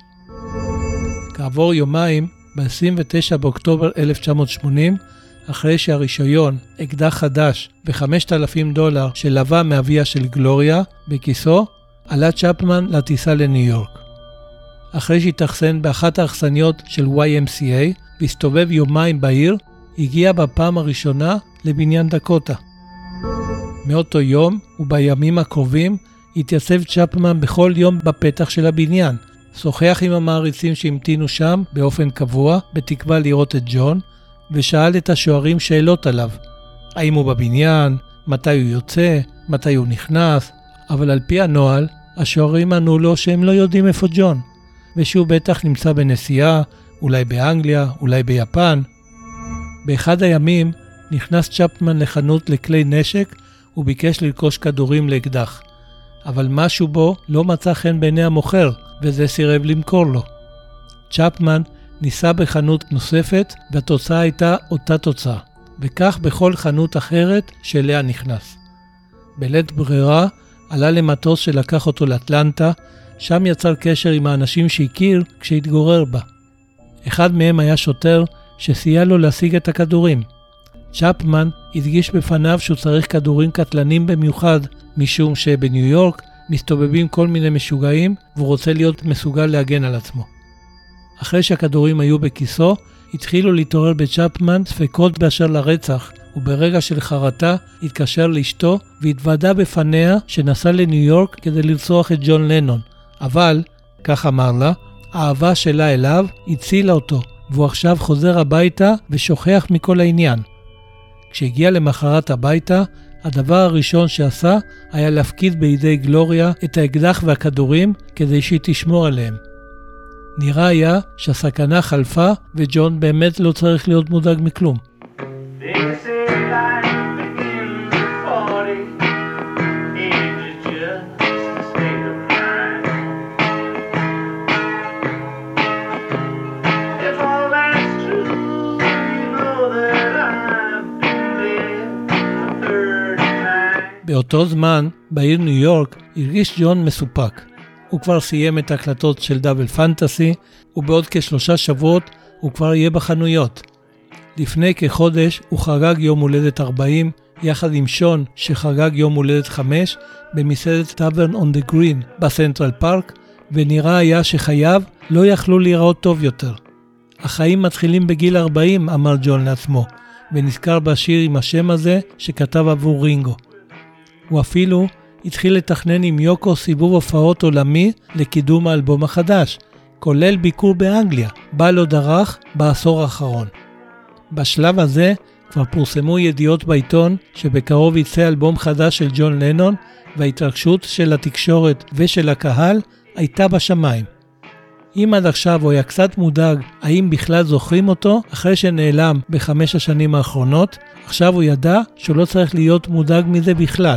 כעבור יומיים, ב-עשרים ותשעה באוקטובר אלף תשע מאות שמונים, אחרי שהרישיון, אקדח חדש ו-חמשת אלפים דולר שלווה מאביה של גלוריה בכיסו, עלה צ'פמן לטיסה לניו יורק. אחרי שהתאכסן באחת האכסניות של וואי אם סי איי והסתובב יומיים בעיר, הגיע בפעם הראשונה לבניין דקוטה. מאותו יום ובימים הקרובים התייצב צ'פמן בכל יום בפתח של הבניין, שוחח עם המעריצים שהמתינו שם באופן קבוע בתקווה לראות את ג'ון, ושאל את השוערים שאלות עליו. האם הוא בבניין, מתי הוא יוצא, מתי הוא נכנס, אבל על פי הנוהל, השוערים ענו לו שהם לא יודעים איפה ג'ון, ושהוא בטח נמצא בנסיעה, אולי באנגליה, אולי ביפן. באחד הימים נכנס צ'פמן לחנות לכלי נשק וביקש לרכוש כדורים לאקדח, אבל משהו בו לא מצא חן בעיני המוכר, וזה סירב למכור לו. צ'פמן ניסה בחנות נוספת, והתוצאה הייתה אותה תוצאה, וכך בכל חנות אחרת שאליה נכנס. בלית ברירה עלה למטוס שלקח אותו לאטלנטה, שם יצר קשר עם האנשים שהכיר כשהתגורר בה. אחד מהם היה שוטר שסייע לו להשיג את הכדורים. צ'פמן הדגיש בפניו שהוא צריך כדורים קטלנים במיוחד, משום שבניו יורק מסתובבים כל מיני משוגעים והוא רוצה להיות מסוגל להגן על עצמו. אחרי שהכדורים היו בכיסו, התחילו להתעורר בצ'פמן ספקות באשר לרצח, וברגע של חרטה התקשר לאשתו והתוודע בפניה שנסע לניו יורק כדי לרצוח את ג'ון לנון. אבל, כך אמר לה, האהבה שלה אליו הצילה אותו, והוא עכשיו חוזר הביתה ושוכח מכל העניין. כשהגיע למחרת הביתה, הדבר הראשון שעשה היה להפקיד בידי גלוריה את האקדח והכדורים כדי שהיא תשמור עליהם. נראה היה שהסכנה חלפה וג'ון באמת לא צריך להיות מודאג מכלום. באותו זמן, בעיר ניו יורק, הרגיש ג'ון מסופק. הוא כבר סיים את ההקלטות של דאבל פנטסי, ובעוד כשלושה שבועות הוא כבר יהיה בחנויות. לפני כחודש הוא חגג יום הולדת ארבעים, יחד עם שון שחגג יום הולדת חמש, במסעדת טאברן און דה גרין בסנטרל פארק, ונראה היה שחייו לא יכלו להיראות טוב יותר. החיים מתחילים בגיל ארבעים, אמר ג'ון לעצמו, ונזכר בשיר עם השם הזה שכתב עבור רינגו. הוא אפילו התחיל לתכנן עם יוקו סיבוב הופעות עולמי לקידום האלבום החדש, כולל ביקור באנגליה, בה לא דרך בעשור האחרון. בשלב הזה כבר פורסמו ידיעות בעיתון שבקרוב יצא אלבום חדש של ג'ון לנון, וההתרגשות של התקשורת ושל הקהל הייתה בשמיים. אם עד עכשיו הוא היה קצת מודאג האם בכלל זוכרים אותו אחרי שנעלם בחמש השנים האחרונות, עכשיו הוא ידע שהוא לא צריך להיות מודאג מזה בכלל.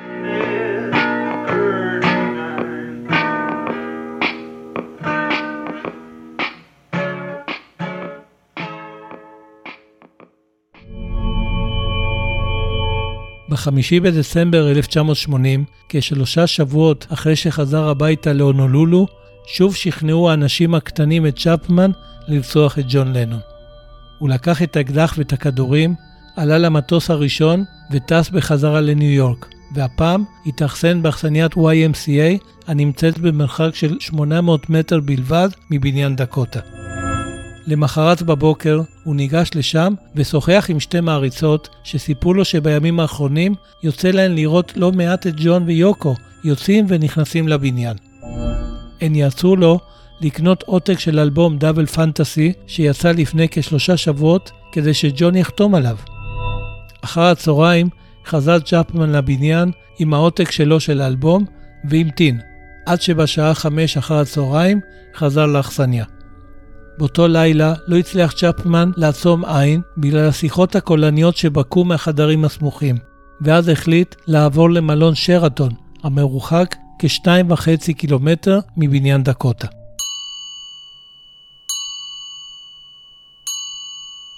בחמישי בדצמבר אלף תשע מאות שמונים, כשלושה שבועות אחרי שחזר הביתה להונולולו, שוב שכנעו האנשים הקטנים את צ'פמן לרצוח את ג'ון לנון. הוא לקח את האקדח ואת הכדורים, עלה למטוס הראשון וטס בחזרה לניו יורק, והפעם התאכסן באכסניית וואי אם סי איי הנמצאת במרחק של שמונה מאות מטר בלבד מבניין דקוטה. למחרת בבוקר הוא ניגש לשם ושוחח עם שתי מעריצות שסיפרו לו שבימים האחרונים יוצא להן לראות לא מעט את ג'ון ויוקו יוצאים ונכנסים לבניין. הן יעצרו לו לקנות עותק של אלבום דאבל פנטסי שיצא לפני כשלושה שבועות כדי שג'ון יחתום עליו. אחר הצהריים חזר צ'פמן לבניין עם העותק שלו של האלבום והמתין, עד שבשעה חמש אחר הצהריים חזר לאכסניה. באותו לילה לא הצליח צ'פמן לעצום עין בגלל השיחות הקולניות שבקעו מהחדרים הסמוכים, ואז החליט לעבור למלון שרתון, המרוחק כשתיים וחצי קילומטר מבניין דקוטה.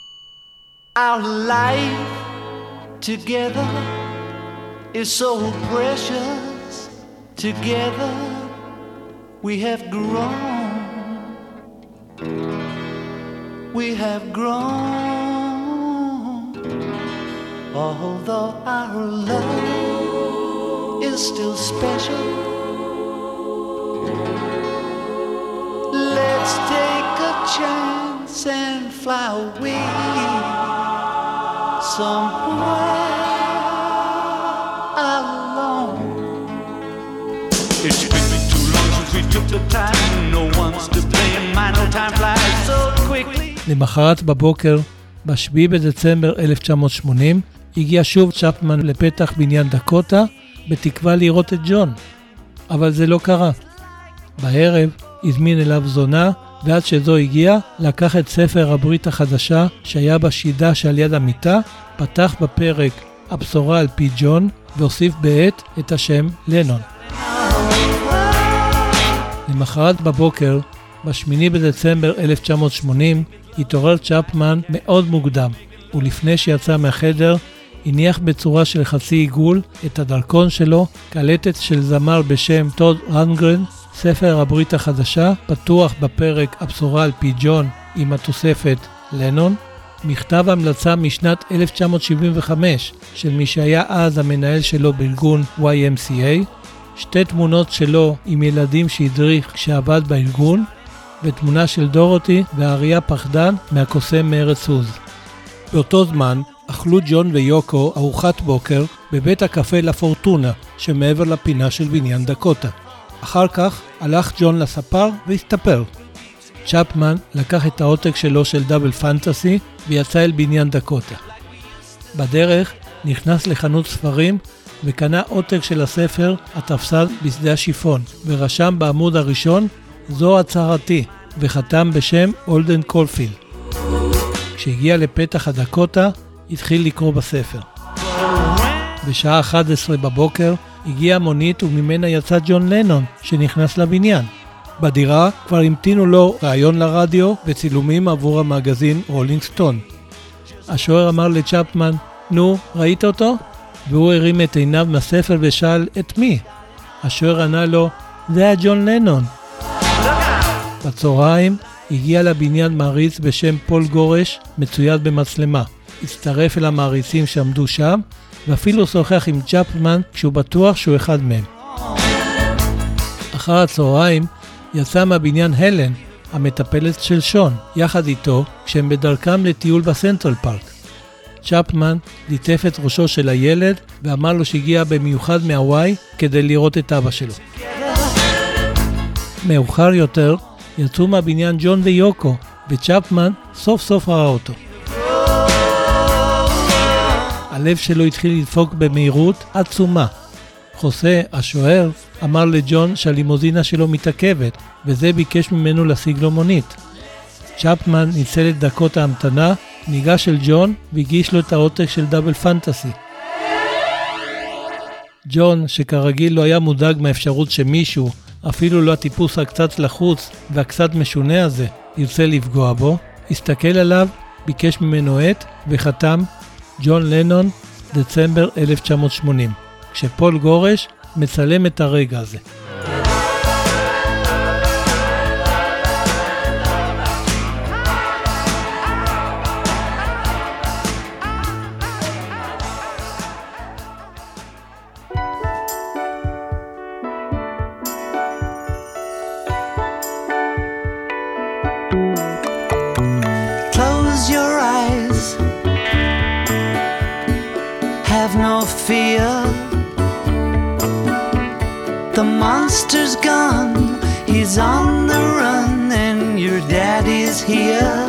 Our life together is so precious. Together we have grown. We have grown. Although our love is still special, let's take a chance and fly away somewhere alone. It's been too long since we took the time. No one's to blame. My no time flies so quickly. למחרת בבוקר, בשביעי בדצמבר אלף תשע מאות שמונים, הגיע שוב צ'פמן לפתח בניין דקוטה, בתקווה לראות את ג'ון. אבל זה לא קרה. בערב הזמין אליו זונה, ועד שזו הגיעה, לקח את ספר הברית החדשה שהיה בשידה שעל יד המיטה, פתח בפרק הבשורה על פי ג'ון, והוסיף בעת את השם לנון. למחרת בבוקר, בשמיני בדצמבר אלף תשע מאות שמונים, התעורר צ'פמן מאוד מוקדם, ולפני שיצא מהחדר, הניח בצורה של חצי עיגול את הדרכון שלו, קלטת של זמר בשם טוד רנגרן, ספר הברית החדשה, פתוח בפרק הבשורה על פי ג'ון עם התוספת לנון, מכתב המלצה משנת אלף תשע מאות שבעים וחמש של מי שהיה אז המנהל שלו בארגון וואי אם סי איי, שתי תמונות שלו עם ילדים שהדריך כשעבד בארגון, ותמונה של דורותי והאריה פחדן מהקוסם מארץ עוז. באותו זמן אכלו ג'ון ויוקו ארוחת בוקר בבית הקפה לה פורטונה שמעבר לפינה של בניין דקוטה. אחר כך הלך ג'ון לספר והסתפר. צ'פמן לקח את העותק שלו של דאבל פנטסי ויצא אל בניין דקוטה. בדרך נכנס לחנות ספרים וקנה עותק של הספר התפסל בשדה השיפון, ורשם בעמוד הראשון זו הצהרתי, וחתם בשם אולדן קולפילד. כשהגיע לפתח הדקוטה התחיל לקרוא בספר. בשעה אחת עשרה בבוקר הגיעה מונית וממנה יצא ג'ון לנון שנכנס לבניין. בדירה כבר המתינו לו ראיון לרדיו וצילומים עבור המגזין רולינג סטון. השוער אמר לצ'פמן, נו, ראית אותו? והוא הרים את עיניו מהספר ושאל, את מי? השוער ענה לו, זה היה ג'ון לנון. בצהריים הגיע לבניין מעריץ בשם פול גורש, מצויד במצלמה. הצטרף אל המעריצים שעמדו שם, ואפילו שוחח עם צ'פמן כשהוא בטוח שהוא אחד מהם. אחר הצהריים יצא מהבניין הלן, המטפלת של שון, יחד איתו כשהם בדרכם לטיול בסנטרל פארק. צ'פמן ליטף את ראשו של הילד ואמר לו שהגיע במיוחד מהוואי כדי לראות את אבא שלו. מאוחר יותר יצאו מהבניין ג'ון ויוקו, וצ'פמן סוף סוף ראה אותו. הלב שלו התחיל לדפוק במהירות עצומה. חוסה, השוער, אמר לג'ון שהלימוזינה שלו מתעכבת, וזה ביקש ממנו להשיג לו מונית. צ'פמן ניצל את דקות ההמתנה, ניגש אל ג'ון והגיש לו את העותק של דאבל פנטסי. ג'ון, שכרגיל לא היה מודאג מהאפשרות שמישהו, אפילו לא הטיפוס הקצת לחוץ והקצת משונה הזה, ירצה לפגוע בו, הסתכל עליו, ביקש ממנו עת וחתם ג'ון לנון, דצמבר אלף תשע מאות שמונים, כשפול גורש מצלם את הרגע הזה. Close your eyes, have no fear. The monster's gone, he's on the run, and your daddy's here.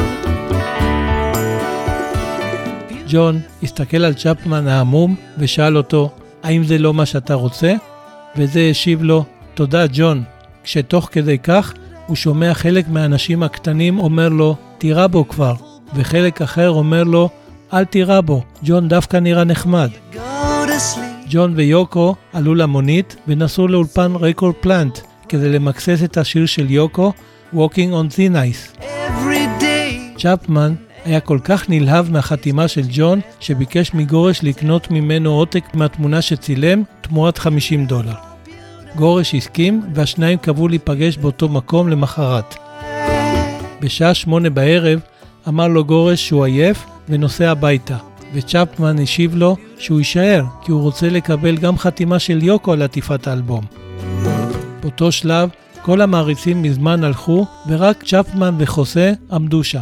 ג'ון הסתכל על צ'פמן העמום ושאל אותו, האם זה לא מה שאתה רוצה? וזה השיב לו, תודה ג'ון. כשתוך כדי כך הוא שומע חלק מהאנשים הקטנים אומר לו, תירה בו כבר, וחלק אחר אומר לו, אל תירה בו, ג'ון דווקא נראה נחמד. ג'ון ויוקו עלו למונית ונסעו לאולפן רקורד פלנט כדי למקסס את השיר של יוקו, Walking on Thin Ice. צ'פמן היה כל כך נלהב מהחתימה של ג'ון, שביקש מגורש לקנות ממנו עותק מהתמונה שצילם תמורת חמישים דולר. גורש הסכים, והשניים קבעו להיפגש באותו מקום למחרת. בשעה שמונה בערב אמר לו גורש שהוא עייף ונוסע הביתה, וצ'פמן השיב לו שהוא יישאר, כי הוא רוצה לקבל גם חתימה של יוקו על עטיפת האלבום. באותו שלב כל המעריצים מזמן הלכו, ורק צ'פמן וחוסה עמדו שם.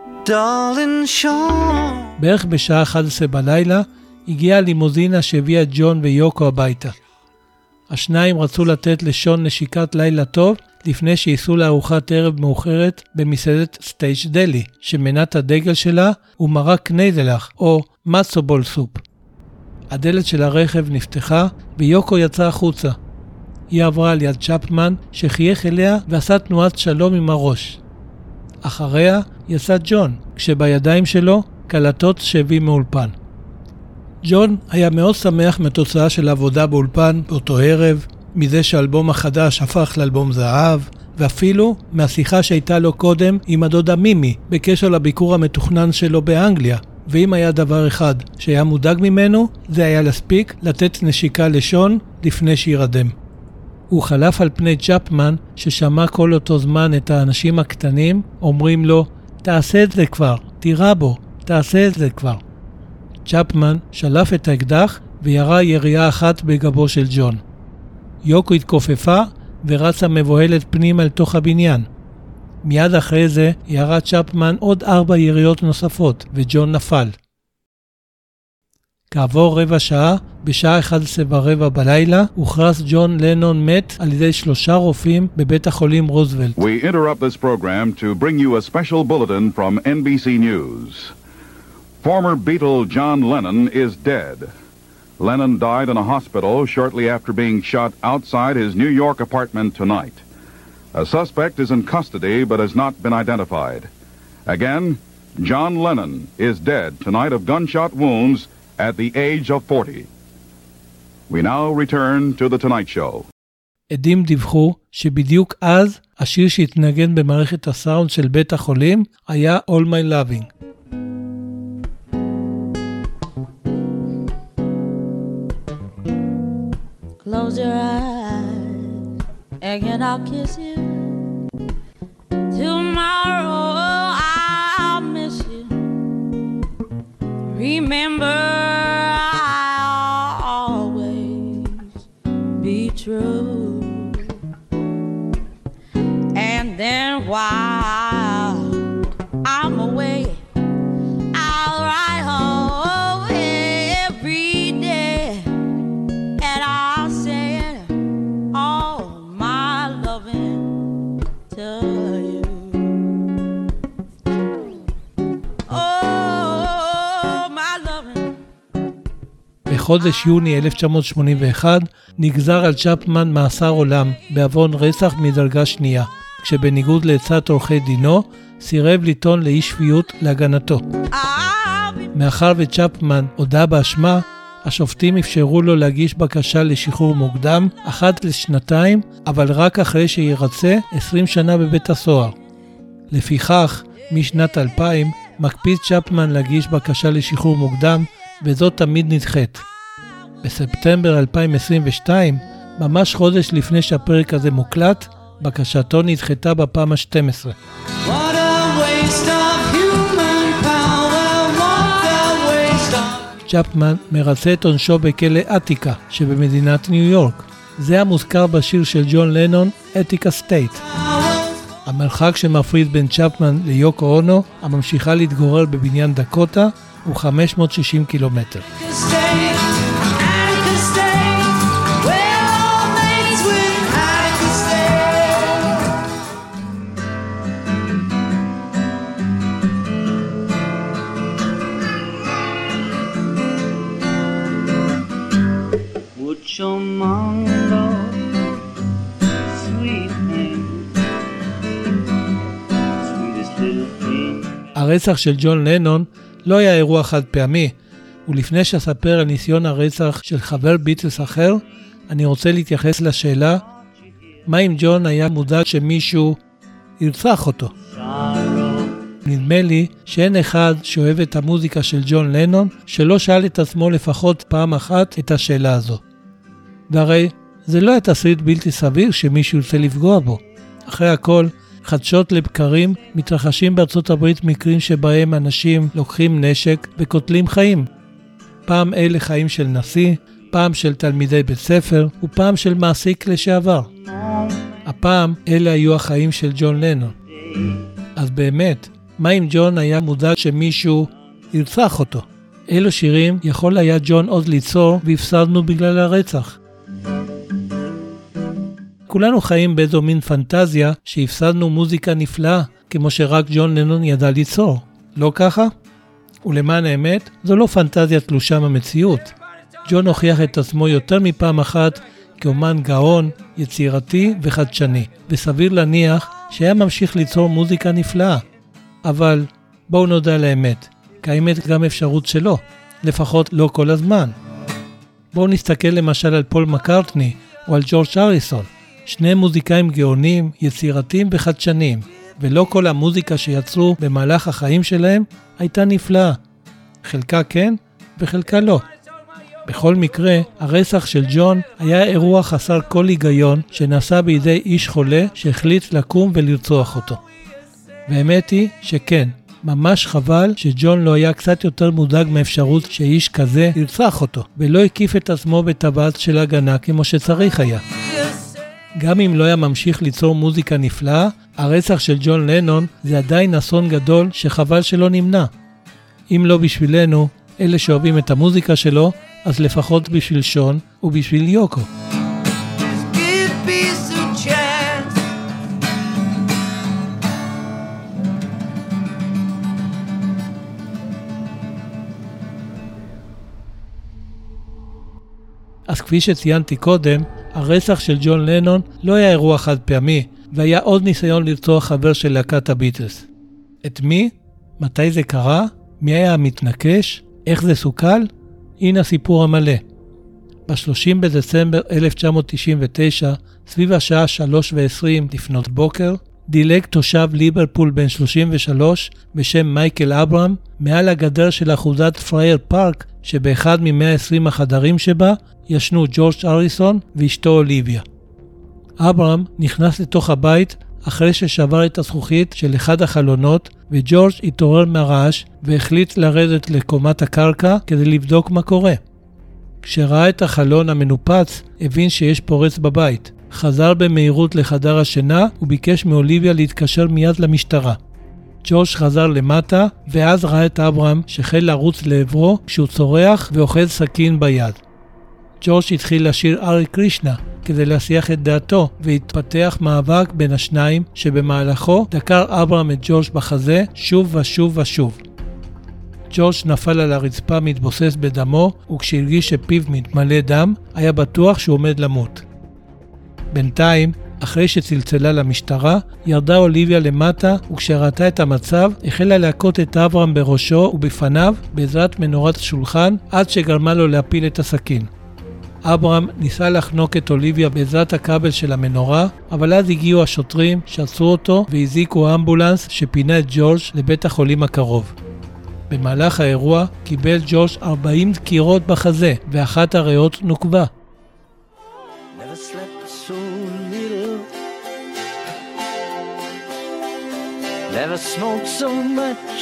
בערך בשעה אחת עשרה בלילה הגיעה לימוזינה שהביאה ג'ון ויוקו הביתה. השניים רצו לתת לשון נשיקת לילה טוב לפני שייסעו לארוחת ערב מאוחרת במסעדת סטייג' דלי, שמנת הדגל שלה הוא מרק ניידלח או מצובול סופ. הדלת של הרכב נפתחה ויוקו יצא החוצה. היא עברה על יד צ'פמן שחייך אליה ועשה תנועת שלום עם הראש. אחריה יצא ג'ון, כשבידיים שלו קלטות שהביא מאולפן. ג'ון היה מאוד שמח מתוצאה של העבודה באולפן באותו ערב, מזה שהאלבום החדש הפך לאלבום זהב, ואפילו מהשיחה שהייתה לו קודם עם הדודה מימי בקשר לביקור המתוכנן שלו באנגליה. ואם היה דבר אחד שהיה מודאג ממנו, זה היה להספיק לתת נשיקה לשון לפני שירדם. הוא חלף על פני צ'פמן ששמע כל אותו זמן את האנשים הקטנים אומרים לו, תעשה את זה כבר, תירה בו, תעשה את זה כבר. צ'פמן שלף את האקדח וירה ירייה אחת בגבו של ג'ון. יוקו התכופפה ורצה מבוהלת פנימה אל תוך הבניין. מיד אחרי זה ירה צ'פמן עוד ארבע יריות נוספות וג'ון נפל. כעבור רבע שעה, בשעה אחת עשרה ורבע בלילה, הוכרז ג'ון לנון מת על ידי שלושה רופאים בבית החולים רוזוולט. We interrupt this program to bring you a special bulletin from N B C News. Former Beatle John Lennon is dead. Lennon died in a hospital shortly after being shot outside his New York apartment tonight. A suspect is in custody but has not been identified. Again, John Lennon is dead tonight of gunshot wounds at the age of forty. We now return to the Tonight Show. עדים דיווחו שבדיוק אז השיר שהתנגן במערכת הסאונד של בית החולים היה All My Loving. Close your eyes, again I'll kiss you. Tomorrow I'll miss you. Remember I'll always be true. And then while I'm away, I'll write home every day. And I'll say all my loving to you. Oh, my loving. בחודש יוני אלף תשע מאות שמונים ואחת נגזר על צ'פמן מאסר עולם בעוון רצח מדרגה שנייה, כשבניגוד לעצת עורכי דינו סירב לטעון לאי שפיות להגנתו. מאחר וצ'פמן הודה באשמה, השופטים אפשרו לו להגיש בקשה לשחרור מוקדם אחת לשנתיים, אבל רק אחרי שירצה עשרים שנה בבית הסוהר. לפיכך, משנת אלפיים מקפיד צ'פמן להגיש בקשה לשחרור מוקדם, וזאת תמיד נדחית. בספטמבר אלפיים עשרים ושתיים, ממש חודש לפני שהפרק הזה מוקלט, בקשתו נדחתה בפעם ה-שתים עשרה. What a waste of human power, what a waste of... צ'פמן מרצה את עונשו בכלא אתיקה שבמדינת ניו יורק. זה המוזכר בשיר של ג'ון לנון, אתיקה סטייט. המרחק שמפריד בין צ'פמן ליוקו אונו, הממשיכה להתגורר בבניין דקוטה, הוא חמש מאות ושישים קילומטר. הרצח של ג'ון לנון לא היה אירוע חד פעמי, ולפני שאספר על ניסיון הרצח של חבר ביטלס אחר, אני רוצה להתייחס לשאלה, מה אם ג'ון היה מודע שמישהו ירצח אותו? נדמה לי שאין אחד שאוהב את המוזיקה של ג'ון לנון שלא שאל את עצמו לפחות פעם אחת את השאלה הזו. והרי זה לא היה תסריט בלתי סביר שמישהו ירצה לפגוע בו. אחרי הכל, חדשות לבקרים מתרחשים בארצות הברית מקרים שבהם אנשים לוקחים נשק וקוטלים חיים. פעם אלה חיים של נשיא, פעם של תלמידי בית ספר ופעם של מעסיק לשעבר. הפעם אלה היו החיים של ג'ון לנון. אז באמת, מה אם ג'ון היה מודע שמישהו ירצח אותו? אילו שירים יכול היה ג'ון עוד ליצור והפסדנו בגלל הרצח? כולנו חיים באיזו מין פנטזיה שהפסדנו מוזיקה נפלאה, כמו שרק ג'ון לנון ידע ליצור. לא ככה? ולמען האמת, זו לא פנטזיה תלושה מהמציאות. ג'ון הוכיח את עצמו יותר מפעם אחת כאומן גאון, יצירתי וחדשני, וסביר להניח שהיה ממשיך ליצור מוזיקה נפלאה. אבל בואו נודע לאמת, קיימת גם אפשרות שלא, לפחות לא כל הזמן. בואו נסתכל למשל על פול מקרטני או על ג'ורג' אריסון, שני מוזיקאים גאונים, יצירתיים וחדשניים, ולא כל המוזיקה שיצרו במהלך החיים שלהם הייתה נפלאה. חלקה כן וחלקה לא. בכל מקרה, הרצח של ג'ון היה אירוע חסר כל היגיון שנעשה בידי איש חולה שהחליט לקום ולרצוח אותו. והאמת היא שכן, ממש חבל שג'ון לא היה קצת יותר מודאג מאפשרות שאיש כזה ירצח אותו, ולא הקיף את עצמו בטבעת של הגנה כמו שצריך היה. גם אם לא היה ממשיך ליצור מוזיקה נפלאה, הרצח של ג'ון לנון זה עדיין אסון גדול שחבל שלא נמנע. אם לא בשבילנו, אלה שאוהבים את המוזיקה שלו, אז לפחות בשביל שון ובשביל יוקו. אז כפי שציינתי קודם, הרצח של ג'ון לנון לא היה אירוע חד פעמי, והיה עוד ניסיון לרצוח חבר של להקת הביטלס. את מי? מתי זה קרה? מי היה המתנקש? איך זה סוכל? הנה הסיפור המלא. ב-שלושים בדצמבר אלף תשע מאות תשעים ותשע, סביב השעה שלוש ועשרים לפנות בוקר, דילג תושב ליברפול בן שלושים ושלוש בשם מייקל אברהם מעל הגדר של אחוזת פרייר פארק שבאחד מ-מאה ועשרים החדרים שבה ישנו ג'ורג' אריסון ואשתו אוליביה. אברהם נכנס לתוך הבית אחרי ששבר את הזכוכית של אחד החלונות וג'ורג' התעורר מהרעש והחליט לרדת לקומת הקרקע כדי לבדוק מה קורה. כשראה את החלון המנופץ הבין שיש פורץ בבית. חזר במהירות לחדר השינה וביקש מאוליביה להתקשר מיד למשטרה. ג'ורג' חזר למטה ואז ראה את אברהם שחל לרוץ לעברו כשהוא צורח ואוחז סכין ביד. ג'ורג' התחיל לשיר ארי קרישנה כדי להסיח את דעתו והתפתח מאבק בין השניים שבמהלכו דקר אברהם את ג'ורג' בחזה שוב ושוב ושוב. ג'ורג' נפל על הרצפה מתבוסס בדמו וכשהרגיש שפיו מתמלא דם היה בטוח שהוא עומד למות. בינתיים, אחרי שצלצלה למשטרה, ירדה אוליביה למטה וכשראתה את המצב, החלה להכות את אברהם בראשו ובפניו בעזרת מנורת שולחן עד שגרמה לו להפיל את הסכין. אברהם ניסה לחנוק את אוליביה בעזרת הכבל של המנורה, אבל אז הגיעו השוטרים שעצרו אותו והזיקו אמבולנס שפינה את ג'ורג' לבית החולים הקרוב. במהלך האירוע קיבל ג'ורג' ארבעים דקירות בחזה ואחת הריאות נוקבה. Never smoked so much.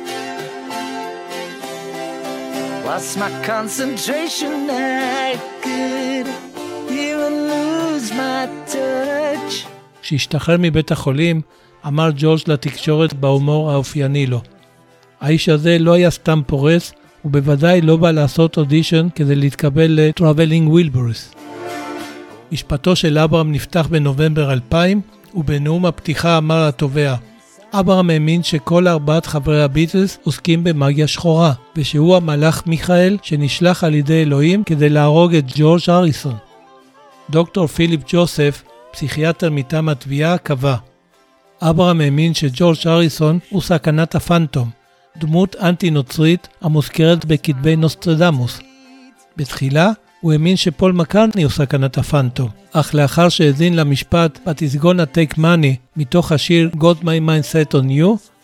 Lost my concentration. I could even lose my touch. כשהשתחרר מבית החולים, אמר ג'ורג' לתקשורת בהומור האופייני לו. האיש הזה לא היה סתם פורס, ובוודאי לא בא לעשות אודישן כדי להתקבל ל-Traveling Wilburys. משפטו של אברהם נפתח בנובמבר אלפיים, ובנאום הפתיחה אמר התובע, אברהם האמין שכל ארבעת חברי הביטלס עוסקים במאגיה שחורה, ושהוא המלאך מיכאל שנשלח על ידי אלוהים כדי להרוג את ג'ורג' אריסון. דוקטור פיליפ ג'וסף, פסיכיאטר מטעם התביעה, קבע. אברהם האמין שג'ורג' אריסון הוא סכנת הפנטום, דמות אנטי נוצרית המוזכרת בכתבי נוסטרדמוס. בתחילה הוא האמין שפול מקרטני הוא סכנת הפנטום, אך לאחר שהאזין למשפט בתסגון הטייק מאני מתוך השיר God My Mind Set on You,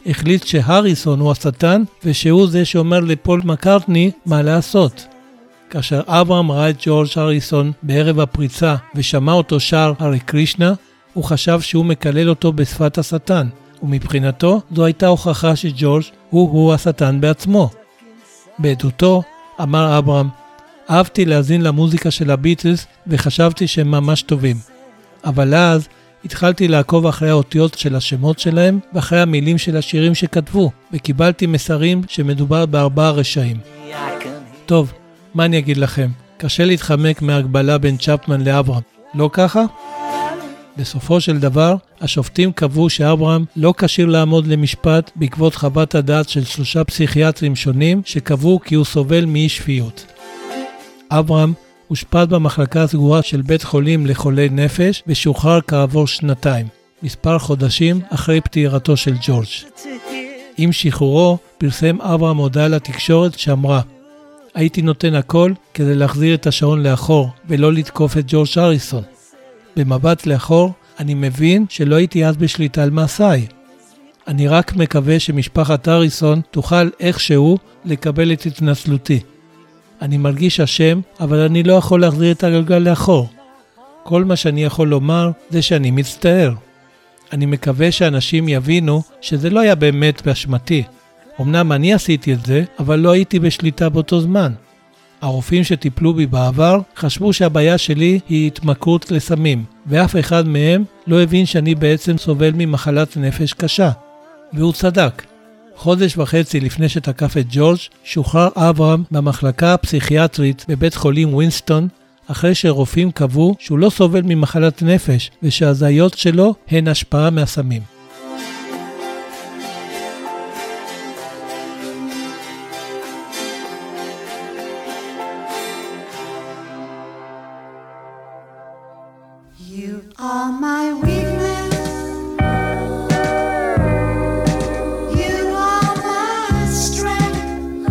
החליט שהריסון הוא השטן ושהוא זה שאומר לפול מקרטני מה לעשות. כאשר אברהם ראה את ג'ורג' הריסון בערב הפריצה ושמע אותו שר הרי קרישנה, הוא חשב שהוא מקלל אותו בשפת השטן, ומבחינתו זו הייתה הוכחה שג'ורג' הוא-הוא השטן בעצמו. בעדותו אמר אברהם, אהבתי להזין למוזיקה של הביטלס וחשבתי שהם ממש טובים. אבל אז התחלתי לעקוב אחרי האותיות של השמות שלהם ואחרי המילים של השירים שכתבו, וקיבלתי מסרים שמדובר בארבעה רשעים. טוב, מה אני אגיד לכם? קשה להתחמק מהגבלה בין צ'פמן לאברהם, לא ככה? בסופו של דבר, השופטים קבעו שאברהם לא כשיר לעמוד למשפט בעקבות חוות הדעת של שלושה פסיכיאטרים שונים שקבעו כי הוא סובל מאי שפיות. אברהם הושפט במחלקה הסגורה של בית חולים לחולי נפש ושוחרר כעבור שנתיים, מספר חודשים אחרי פטירתו של ג'ורג'. עם שחרורו פרסם אברהם הודעה לתקשורת שאמרה, הייתי נותן הכל כדי להחזיר את השעון לאחור ולא לתקוף את ג'ורג' הריסון. במבט לאחור אני מבין שלא הייתי אז בשליטה על מעשיי. אני רק מקווה שמשפחת הריסון תוכל איכשהו לקבל את התנצלותי. אני מרגיש אשם, אבל אני לא יכול להחזיר את הגלגל לאחור. כל מה שאני יכול לומר זה שאני מצטער. אני מקווה שאנשים יבינו שזה לא היה באמת באשמתי. אמנם אני עשיתי את זה, אבל לא הייתי בשליטה באותו זמן. הרופאים שטיפלו בי בעבר חשבו שהבעיה שלי היא התמכרות לסמים, ואף אחד מהם לא הבין שאני בעצם סובל ממחלת נפש קשה. והוא צדק. חודש וחצי לפני שתקף את ג'ורג' שוחרר אברהם במחלקה הפסיכיאטרית בבית חולים ווינסטון, אחרי שרופאים קבעו שהוא לא סובל ממחלת נפש ושהזיות שלו הן השפעה מהסמים. You are my weakness. You are my strength.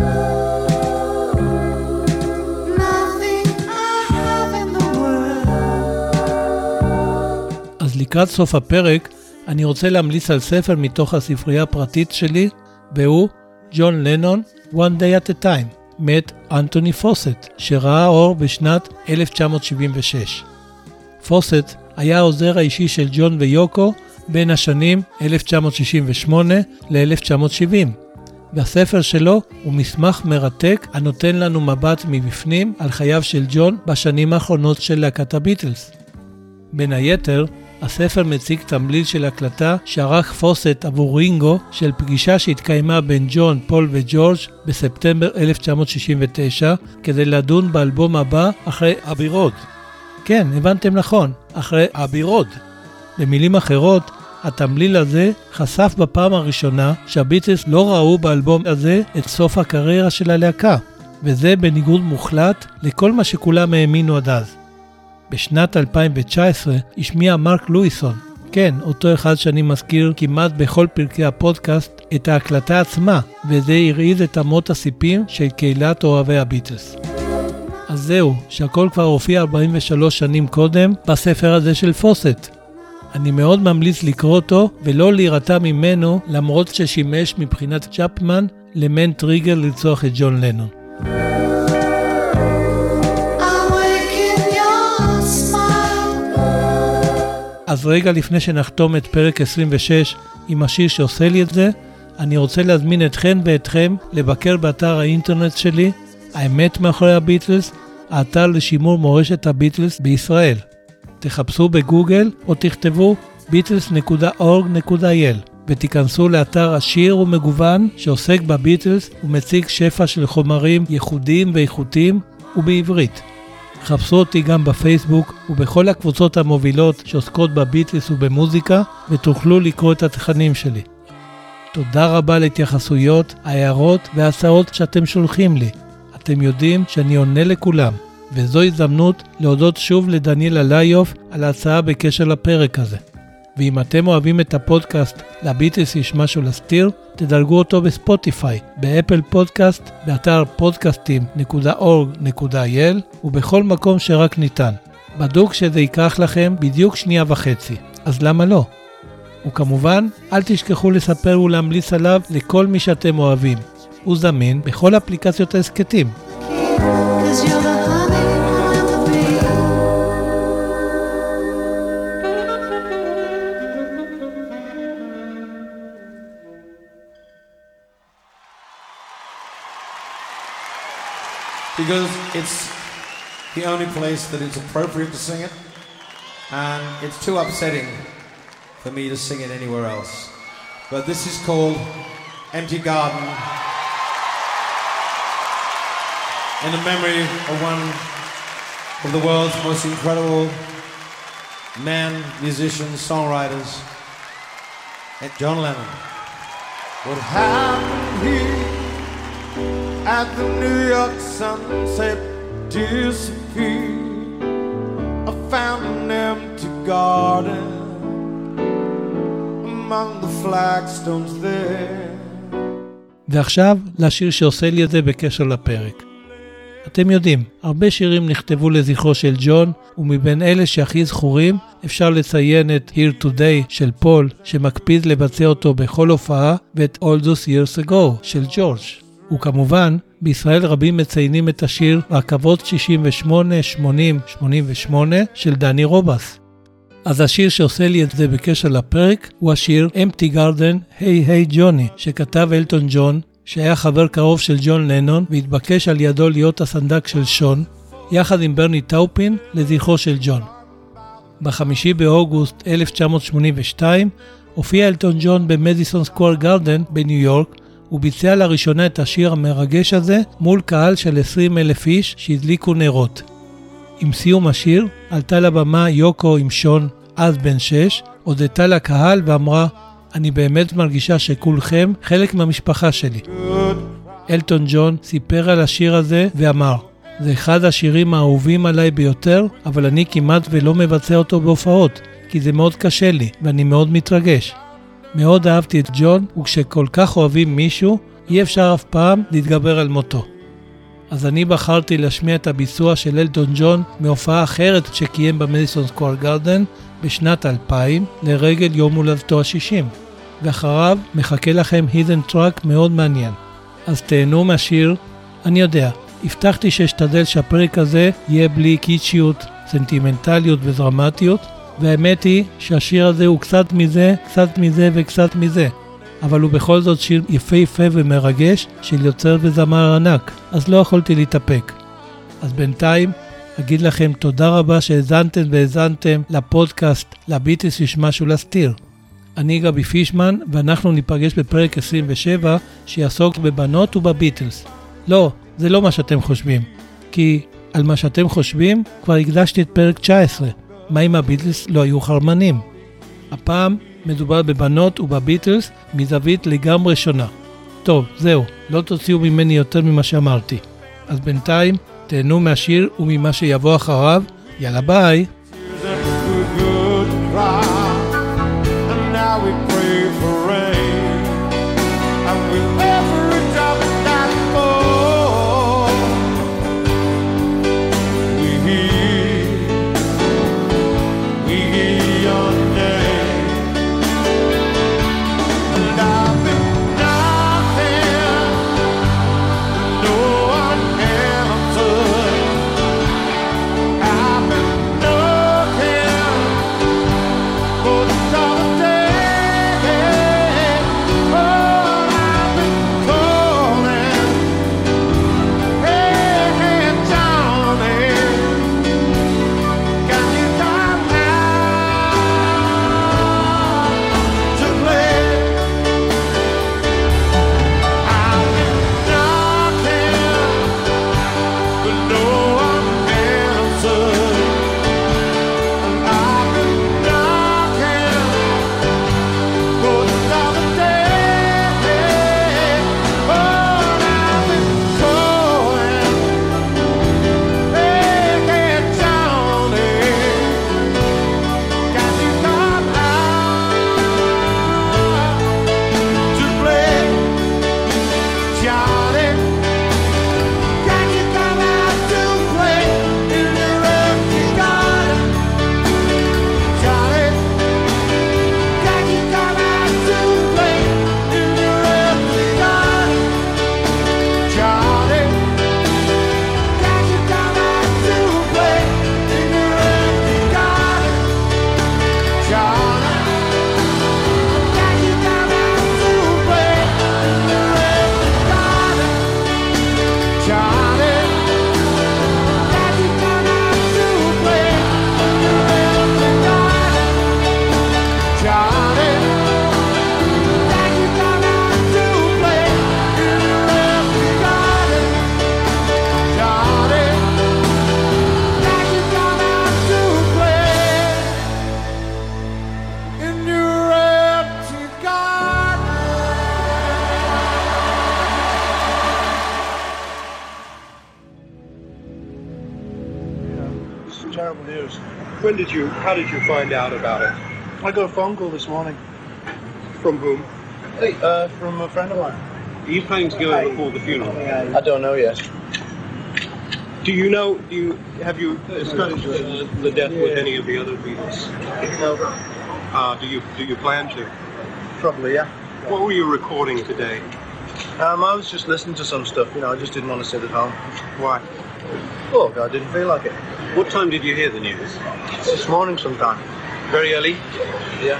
Nothing I have in the world. אז לקראת סוף הפרק אני רוצה להמליץ על ספר מתוך הספרייה הפרטית שלי, והוא ג'ון לנון One Day at a Time, מאת אנתוני פוסט, שראה אור בשנת אלף תשע מאות שבעים ושש. פוסט היה העוזר האישי של ג'ון ויוקו בין השנים אלף תשע מאות שישים ושמונה ל-אלף תשע מאות שבעים, והספר שלו הוא מסמך מרתק הנותן לנו מבט מבפנים על חייו של ג'ון בשנים האחרונות של להקת הביטלס. בין היתר, הספר מציג תמליל של הקלטה שערך פוסט עבור רינגו של פגישה שהתקיימה בין ג'ון, פול וג'ורג' בספטמבר אלף תשע מאות שישים ותשע כדי לדון באלבום הבא אחרי אבי רוד. כן, הבנתם נכון, אחרי אבי רוד. במילים אחרות, התמליל הזה חשף בפעם הראשונה שהביטלס לא ראו באלבום הזה את סוף הקריירה של הלהקה, וזה בניגוד מוחלט לכל מה שכולם האמינו עד אז. בשנת אלפיים תשע עשרה השמיע מרק לואיסון, כן, אותו אחד שאני מזכיר כמעט בכל פרקי הפודקאסט, את ההקלטה עצמה, וזה הרעיד את אמות הסיפים של קהילת אוהבי הביטלס. אז זהו, שהכל כבר הופיע ארבעים ושלוש שנים קודם בספר הזה של פוסט. אני מאוד ממליץ לקרוא אותו ולא להירתע ממנו, למרות ששימש מבחינת צ'פמן למעין טריגר לרצוח את ג'ון לנון. אז רגע לפני שנחתום את פרק עשרים ושש עם השיר שעושה לי את זה, אני רוצה להזמין אתכן ואתכם לבקר באתר האינטרנט שלי, האמת מאחורי הביטלס, האתר לשימור מורשת הביטלס בישראל. תחפשו בגוגל או תכתבו ביטלס נקודה אורג נקודה איי אל ותיכנסו לאתר עשיר ומגוון שעוסק בביטלס ומציג שפע של חומרים ייחודיים ואיכותיים ובעברית. חפשו אותי גם בפייסבוק ובכל הקבוצות המובילות שעוסקות בביטלס ובמוזיקה ותוכלו לקרוא את התכנים שלי. תודה רבה להתייחסויות, הערות וההצעות שאתם שולחים לי. אתם יודעים שאני עונה לכולם, וזו הזדמנות להודות שוב לדניאל אלייוף על ההצעה בקשר לפרק הזה. ואם אתם אוהבים את הפודקאסט לביטלס יש משהו להסתיר, תדרגו אותו בספוטיפיי, באפל פודקאסט, באתר פודקאסטים נקודה אורג נקודה איי אל ובכל מקום שרק ניתן. בדוק שזה ייקח לכם בדיוק שנייה וחצי, אז למה לא? וכמובן, אל תשכחו לספר ולהמליץ עליו לכל מי שאתם אוהבים. הוא זמין בכל אפליקציות ההסקטים. Cause you're the honey and the bee. Because it's the only place that it's appropriate to sing it, and it's too upsetting for me to sing it anywhere else. But this is called Empty Garden, in the memory of one of the world's most incredible men, musicians, songwriters, John Lennon. What happened here at the New York sunset disappeared. I found an empty garden among the flagstones there. ועכשיו לשיר שעושה לי את זה בקשר לפרק. אתם יודעים, הרבה שירים נכתבו לזכרו של ג'ון, ומבין אלה שהכי זכורים אפשר לציין את Here Today של פול, שמקפיד לבצע אותו בכל הופעה, ואת All Those Years Ago של ג'ורג'. וכמובן, בישראל רבים מציינים את השיר רכבות שישים ושמונה, שמונים, שמונים ושמונה של דני רובס. אז השיר שעושה לי את זה בקשר לפרק הוא השיר Empty Garden, Hey Hey Johnny, שכתב אלטון ג'ון, שהיה חבר קרוב של ג'ון לנון והתבקש על ידו להיות הסנדק של שון, יחד עם ברני טאופין לזכרו של ג'ון. בחמישי באוגוסט אלף תשע מאות שמונים ושתיים הופיע אלטון ג'ון במדיסון סקוור גארדן בניו יורק, וביצע לראשונה את השיר המרגש הזה מול קהל של עשרים אלף איש שהדליקו נרות. עם סיום השיר עלתה לבמה יוקו עם שון, אז בן שש, הודתה לקהל ואמרה, אני באמת מרגישה שכולכם חלק מהמשפחה שלי. אלטון ג'ון סיפר על השיר הזה ואמר, זה אחד השירים האהובים עליי ביותר, אבל אני כמעט ולא מבצע אותו בהופעות, כי זה מאוד קשה לי ואני מאוד מתרגש. מאוד אהבתי את ג'ון, וכשכל כך אוהבים מישהו, אי אפשר אף פעם להתגבר על מותו. אז אני בחרתי להשמיע את הביצוע של אלטון ג'ון מהופעה אחרת שקיים במדיסון סקוור גארדן בשנת אלפיים לרגל יום הולדתו ה-שישים. ואחריו מחכה לכם הידן טראק מאוד מעניין. אז תהנו מהשיר. אני יודע, הבטחתי שאשתדל שהפרק הזה יהיה בלי קיצ'יות, סנטימנטליות ודרמטיות, והאמת היא שהשיר הזה הוא קצת מזה, קצת מזה וקצת מזה. אבל הוא בכל זאת שיר יפהפה ומרגש של יוצר וזמר ענק, אז לא יכולתי להתאפק. אז בינתיים אגיד לכם תודה רבה שהזנתם והזנתם לפודקאסט לביטלס יש משהו להסתיר. אני גבי פישמן, ואנחנו ניפגש בפרק עשרים ושבע שיעסוק בבנות ובביטלס. לא, זה לא מה שאתם חושבים, כי על מה שאתם חושבים כבר הקדשתי את פרק תשע עשרה. מה אם הביטלס לא היו חרמנים? הפעם מדובר בבנות ובביטלס מזווית לגמרי שונה. טוב, זהו, לא תוציאו ממני יותר ממה שאמרתי. אז בינתיים תהנו מהשיר וממה שיבוא אחריו. יאללה ביי. No terrible news. When did you, how did you find out about it? I got a phone call this morning. From whom? Uh, from a friend of mine. Are you planning to go before the funeral? I don't know yet. Do you know, do you, have you discussed the, the death with any of the other Beatles? No. Uh, do you, do you plan to? Probably, yeah. What were you recording today? Um, I was just listening to some stuff, you know, I just didn't want to sit at home. Why? Oh, I didn't feel like it. What time did you hear the news? This morning sometime. Very early? Yeah.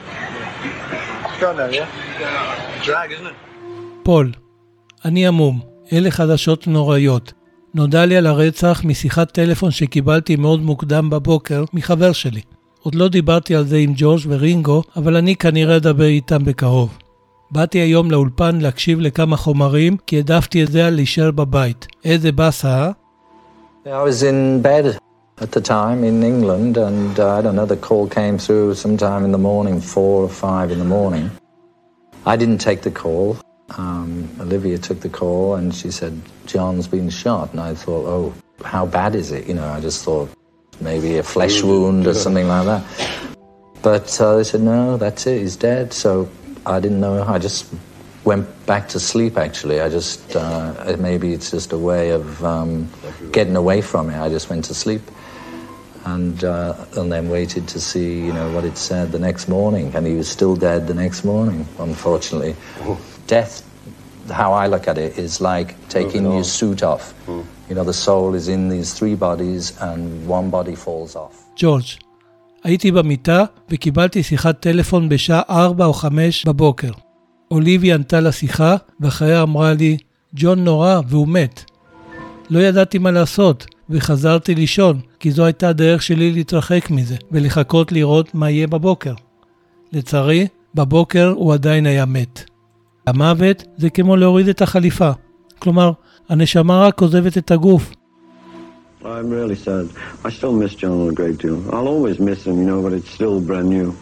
It's gone now, yeah? Drag, isn't it? פול, אני עמום, אלה חדשות נוראיות. נודע לי על הרצח משיחת טלפון שקיבלתי מאוד מוקדם בבוקר מחבר שלי. עוד לא דיברתי על זה עם ג'ורג' ורינגו, אבל אני כנראה אדבר איתם בקרוב. באתי היום לאולפן להקשיב לכמה חומרים, כי העדפתי את זה על להישאר בבית. איזה באסה, אה? I was in bed at the time in England, and uh, I don't know, the call came through sometime in the morning, four or five in the morning. I didn't take the call. Um, Olivia took the call, and she said, John's been shot. And I thought, oh, how bad is it? You know, I just thought maybe a flesh wound or something like that. But uh, they said, no, that's it, he's dead. So I didn't know. I just went back to sleep, actually. I just, uh, maybe it's just a way of um, getting away from it. I just went to sleep and uh, and then waited to see, you know, what it said the next morning. And he was still dead the next morning, unfortunately. Oh. Death, how I look at it, is like taking oh, no. your suit off. Oh. You know, the soul is in these three bodies and one body falls off. ג'ורג', הייתי במיטה וקיבלתי שיחת טלפון בשעה ארבע או חמש בבוקר. אוליביה ענתה לשיחה ואחריה אמרה לי, ג'ון נורא והוא מת. לא ידעתי מה לעשות וחזרתי לישון, כי זו הייתה הדרך שלי להתרחק מזה ולחכות לראות מה יהיה בבוקר. לצערי, בבוקר הוא עדיין היה מת. המוות זה כמו להוריד את החליפה. כלומר, הנשמה רק עוזבת את הגוף. I'm really sad. I still miss John a great deal. I'll always miss him, you know, but it's still brand new.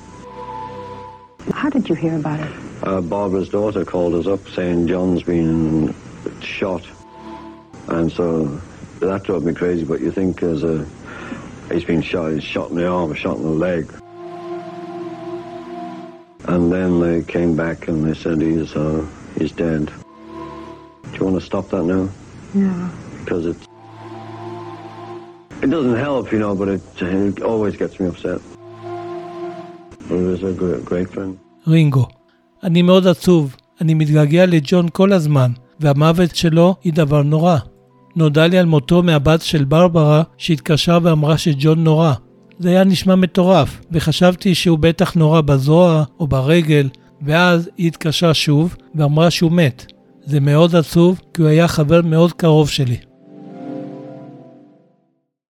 How did you hear about it? Uh, Barbara's daughter called us up saying John's been shot. And so that drove me crazy, but you think as a, he's been shot, he's shot in the arm, shot in the leg. And then they came back and they said he's, uh, he's dead. Do you want to stop that now? Yeah. Because it's, it doesn't help, you know, but it, it always gets me upset. But he was a great, great friend. רינגו, אני מאוד עצוב. אני מתגעגע לג'ון כל הזמן, והמוות שלו היא דבר נורא. נודע לי על מותו מהבת של ברברה שהתקשרה ואמרה שג'ון נורא. זה היה נשמע מטורף, וחשבתי שהוא בטח נורא בזרוע או ברגל, ואז היא התקשרה שוב ואמרה שהוא מת. זה מאוד עצוב, כי הוא היה חבר מאוד קרוב שלי.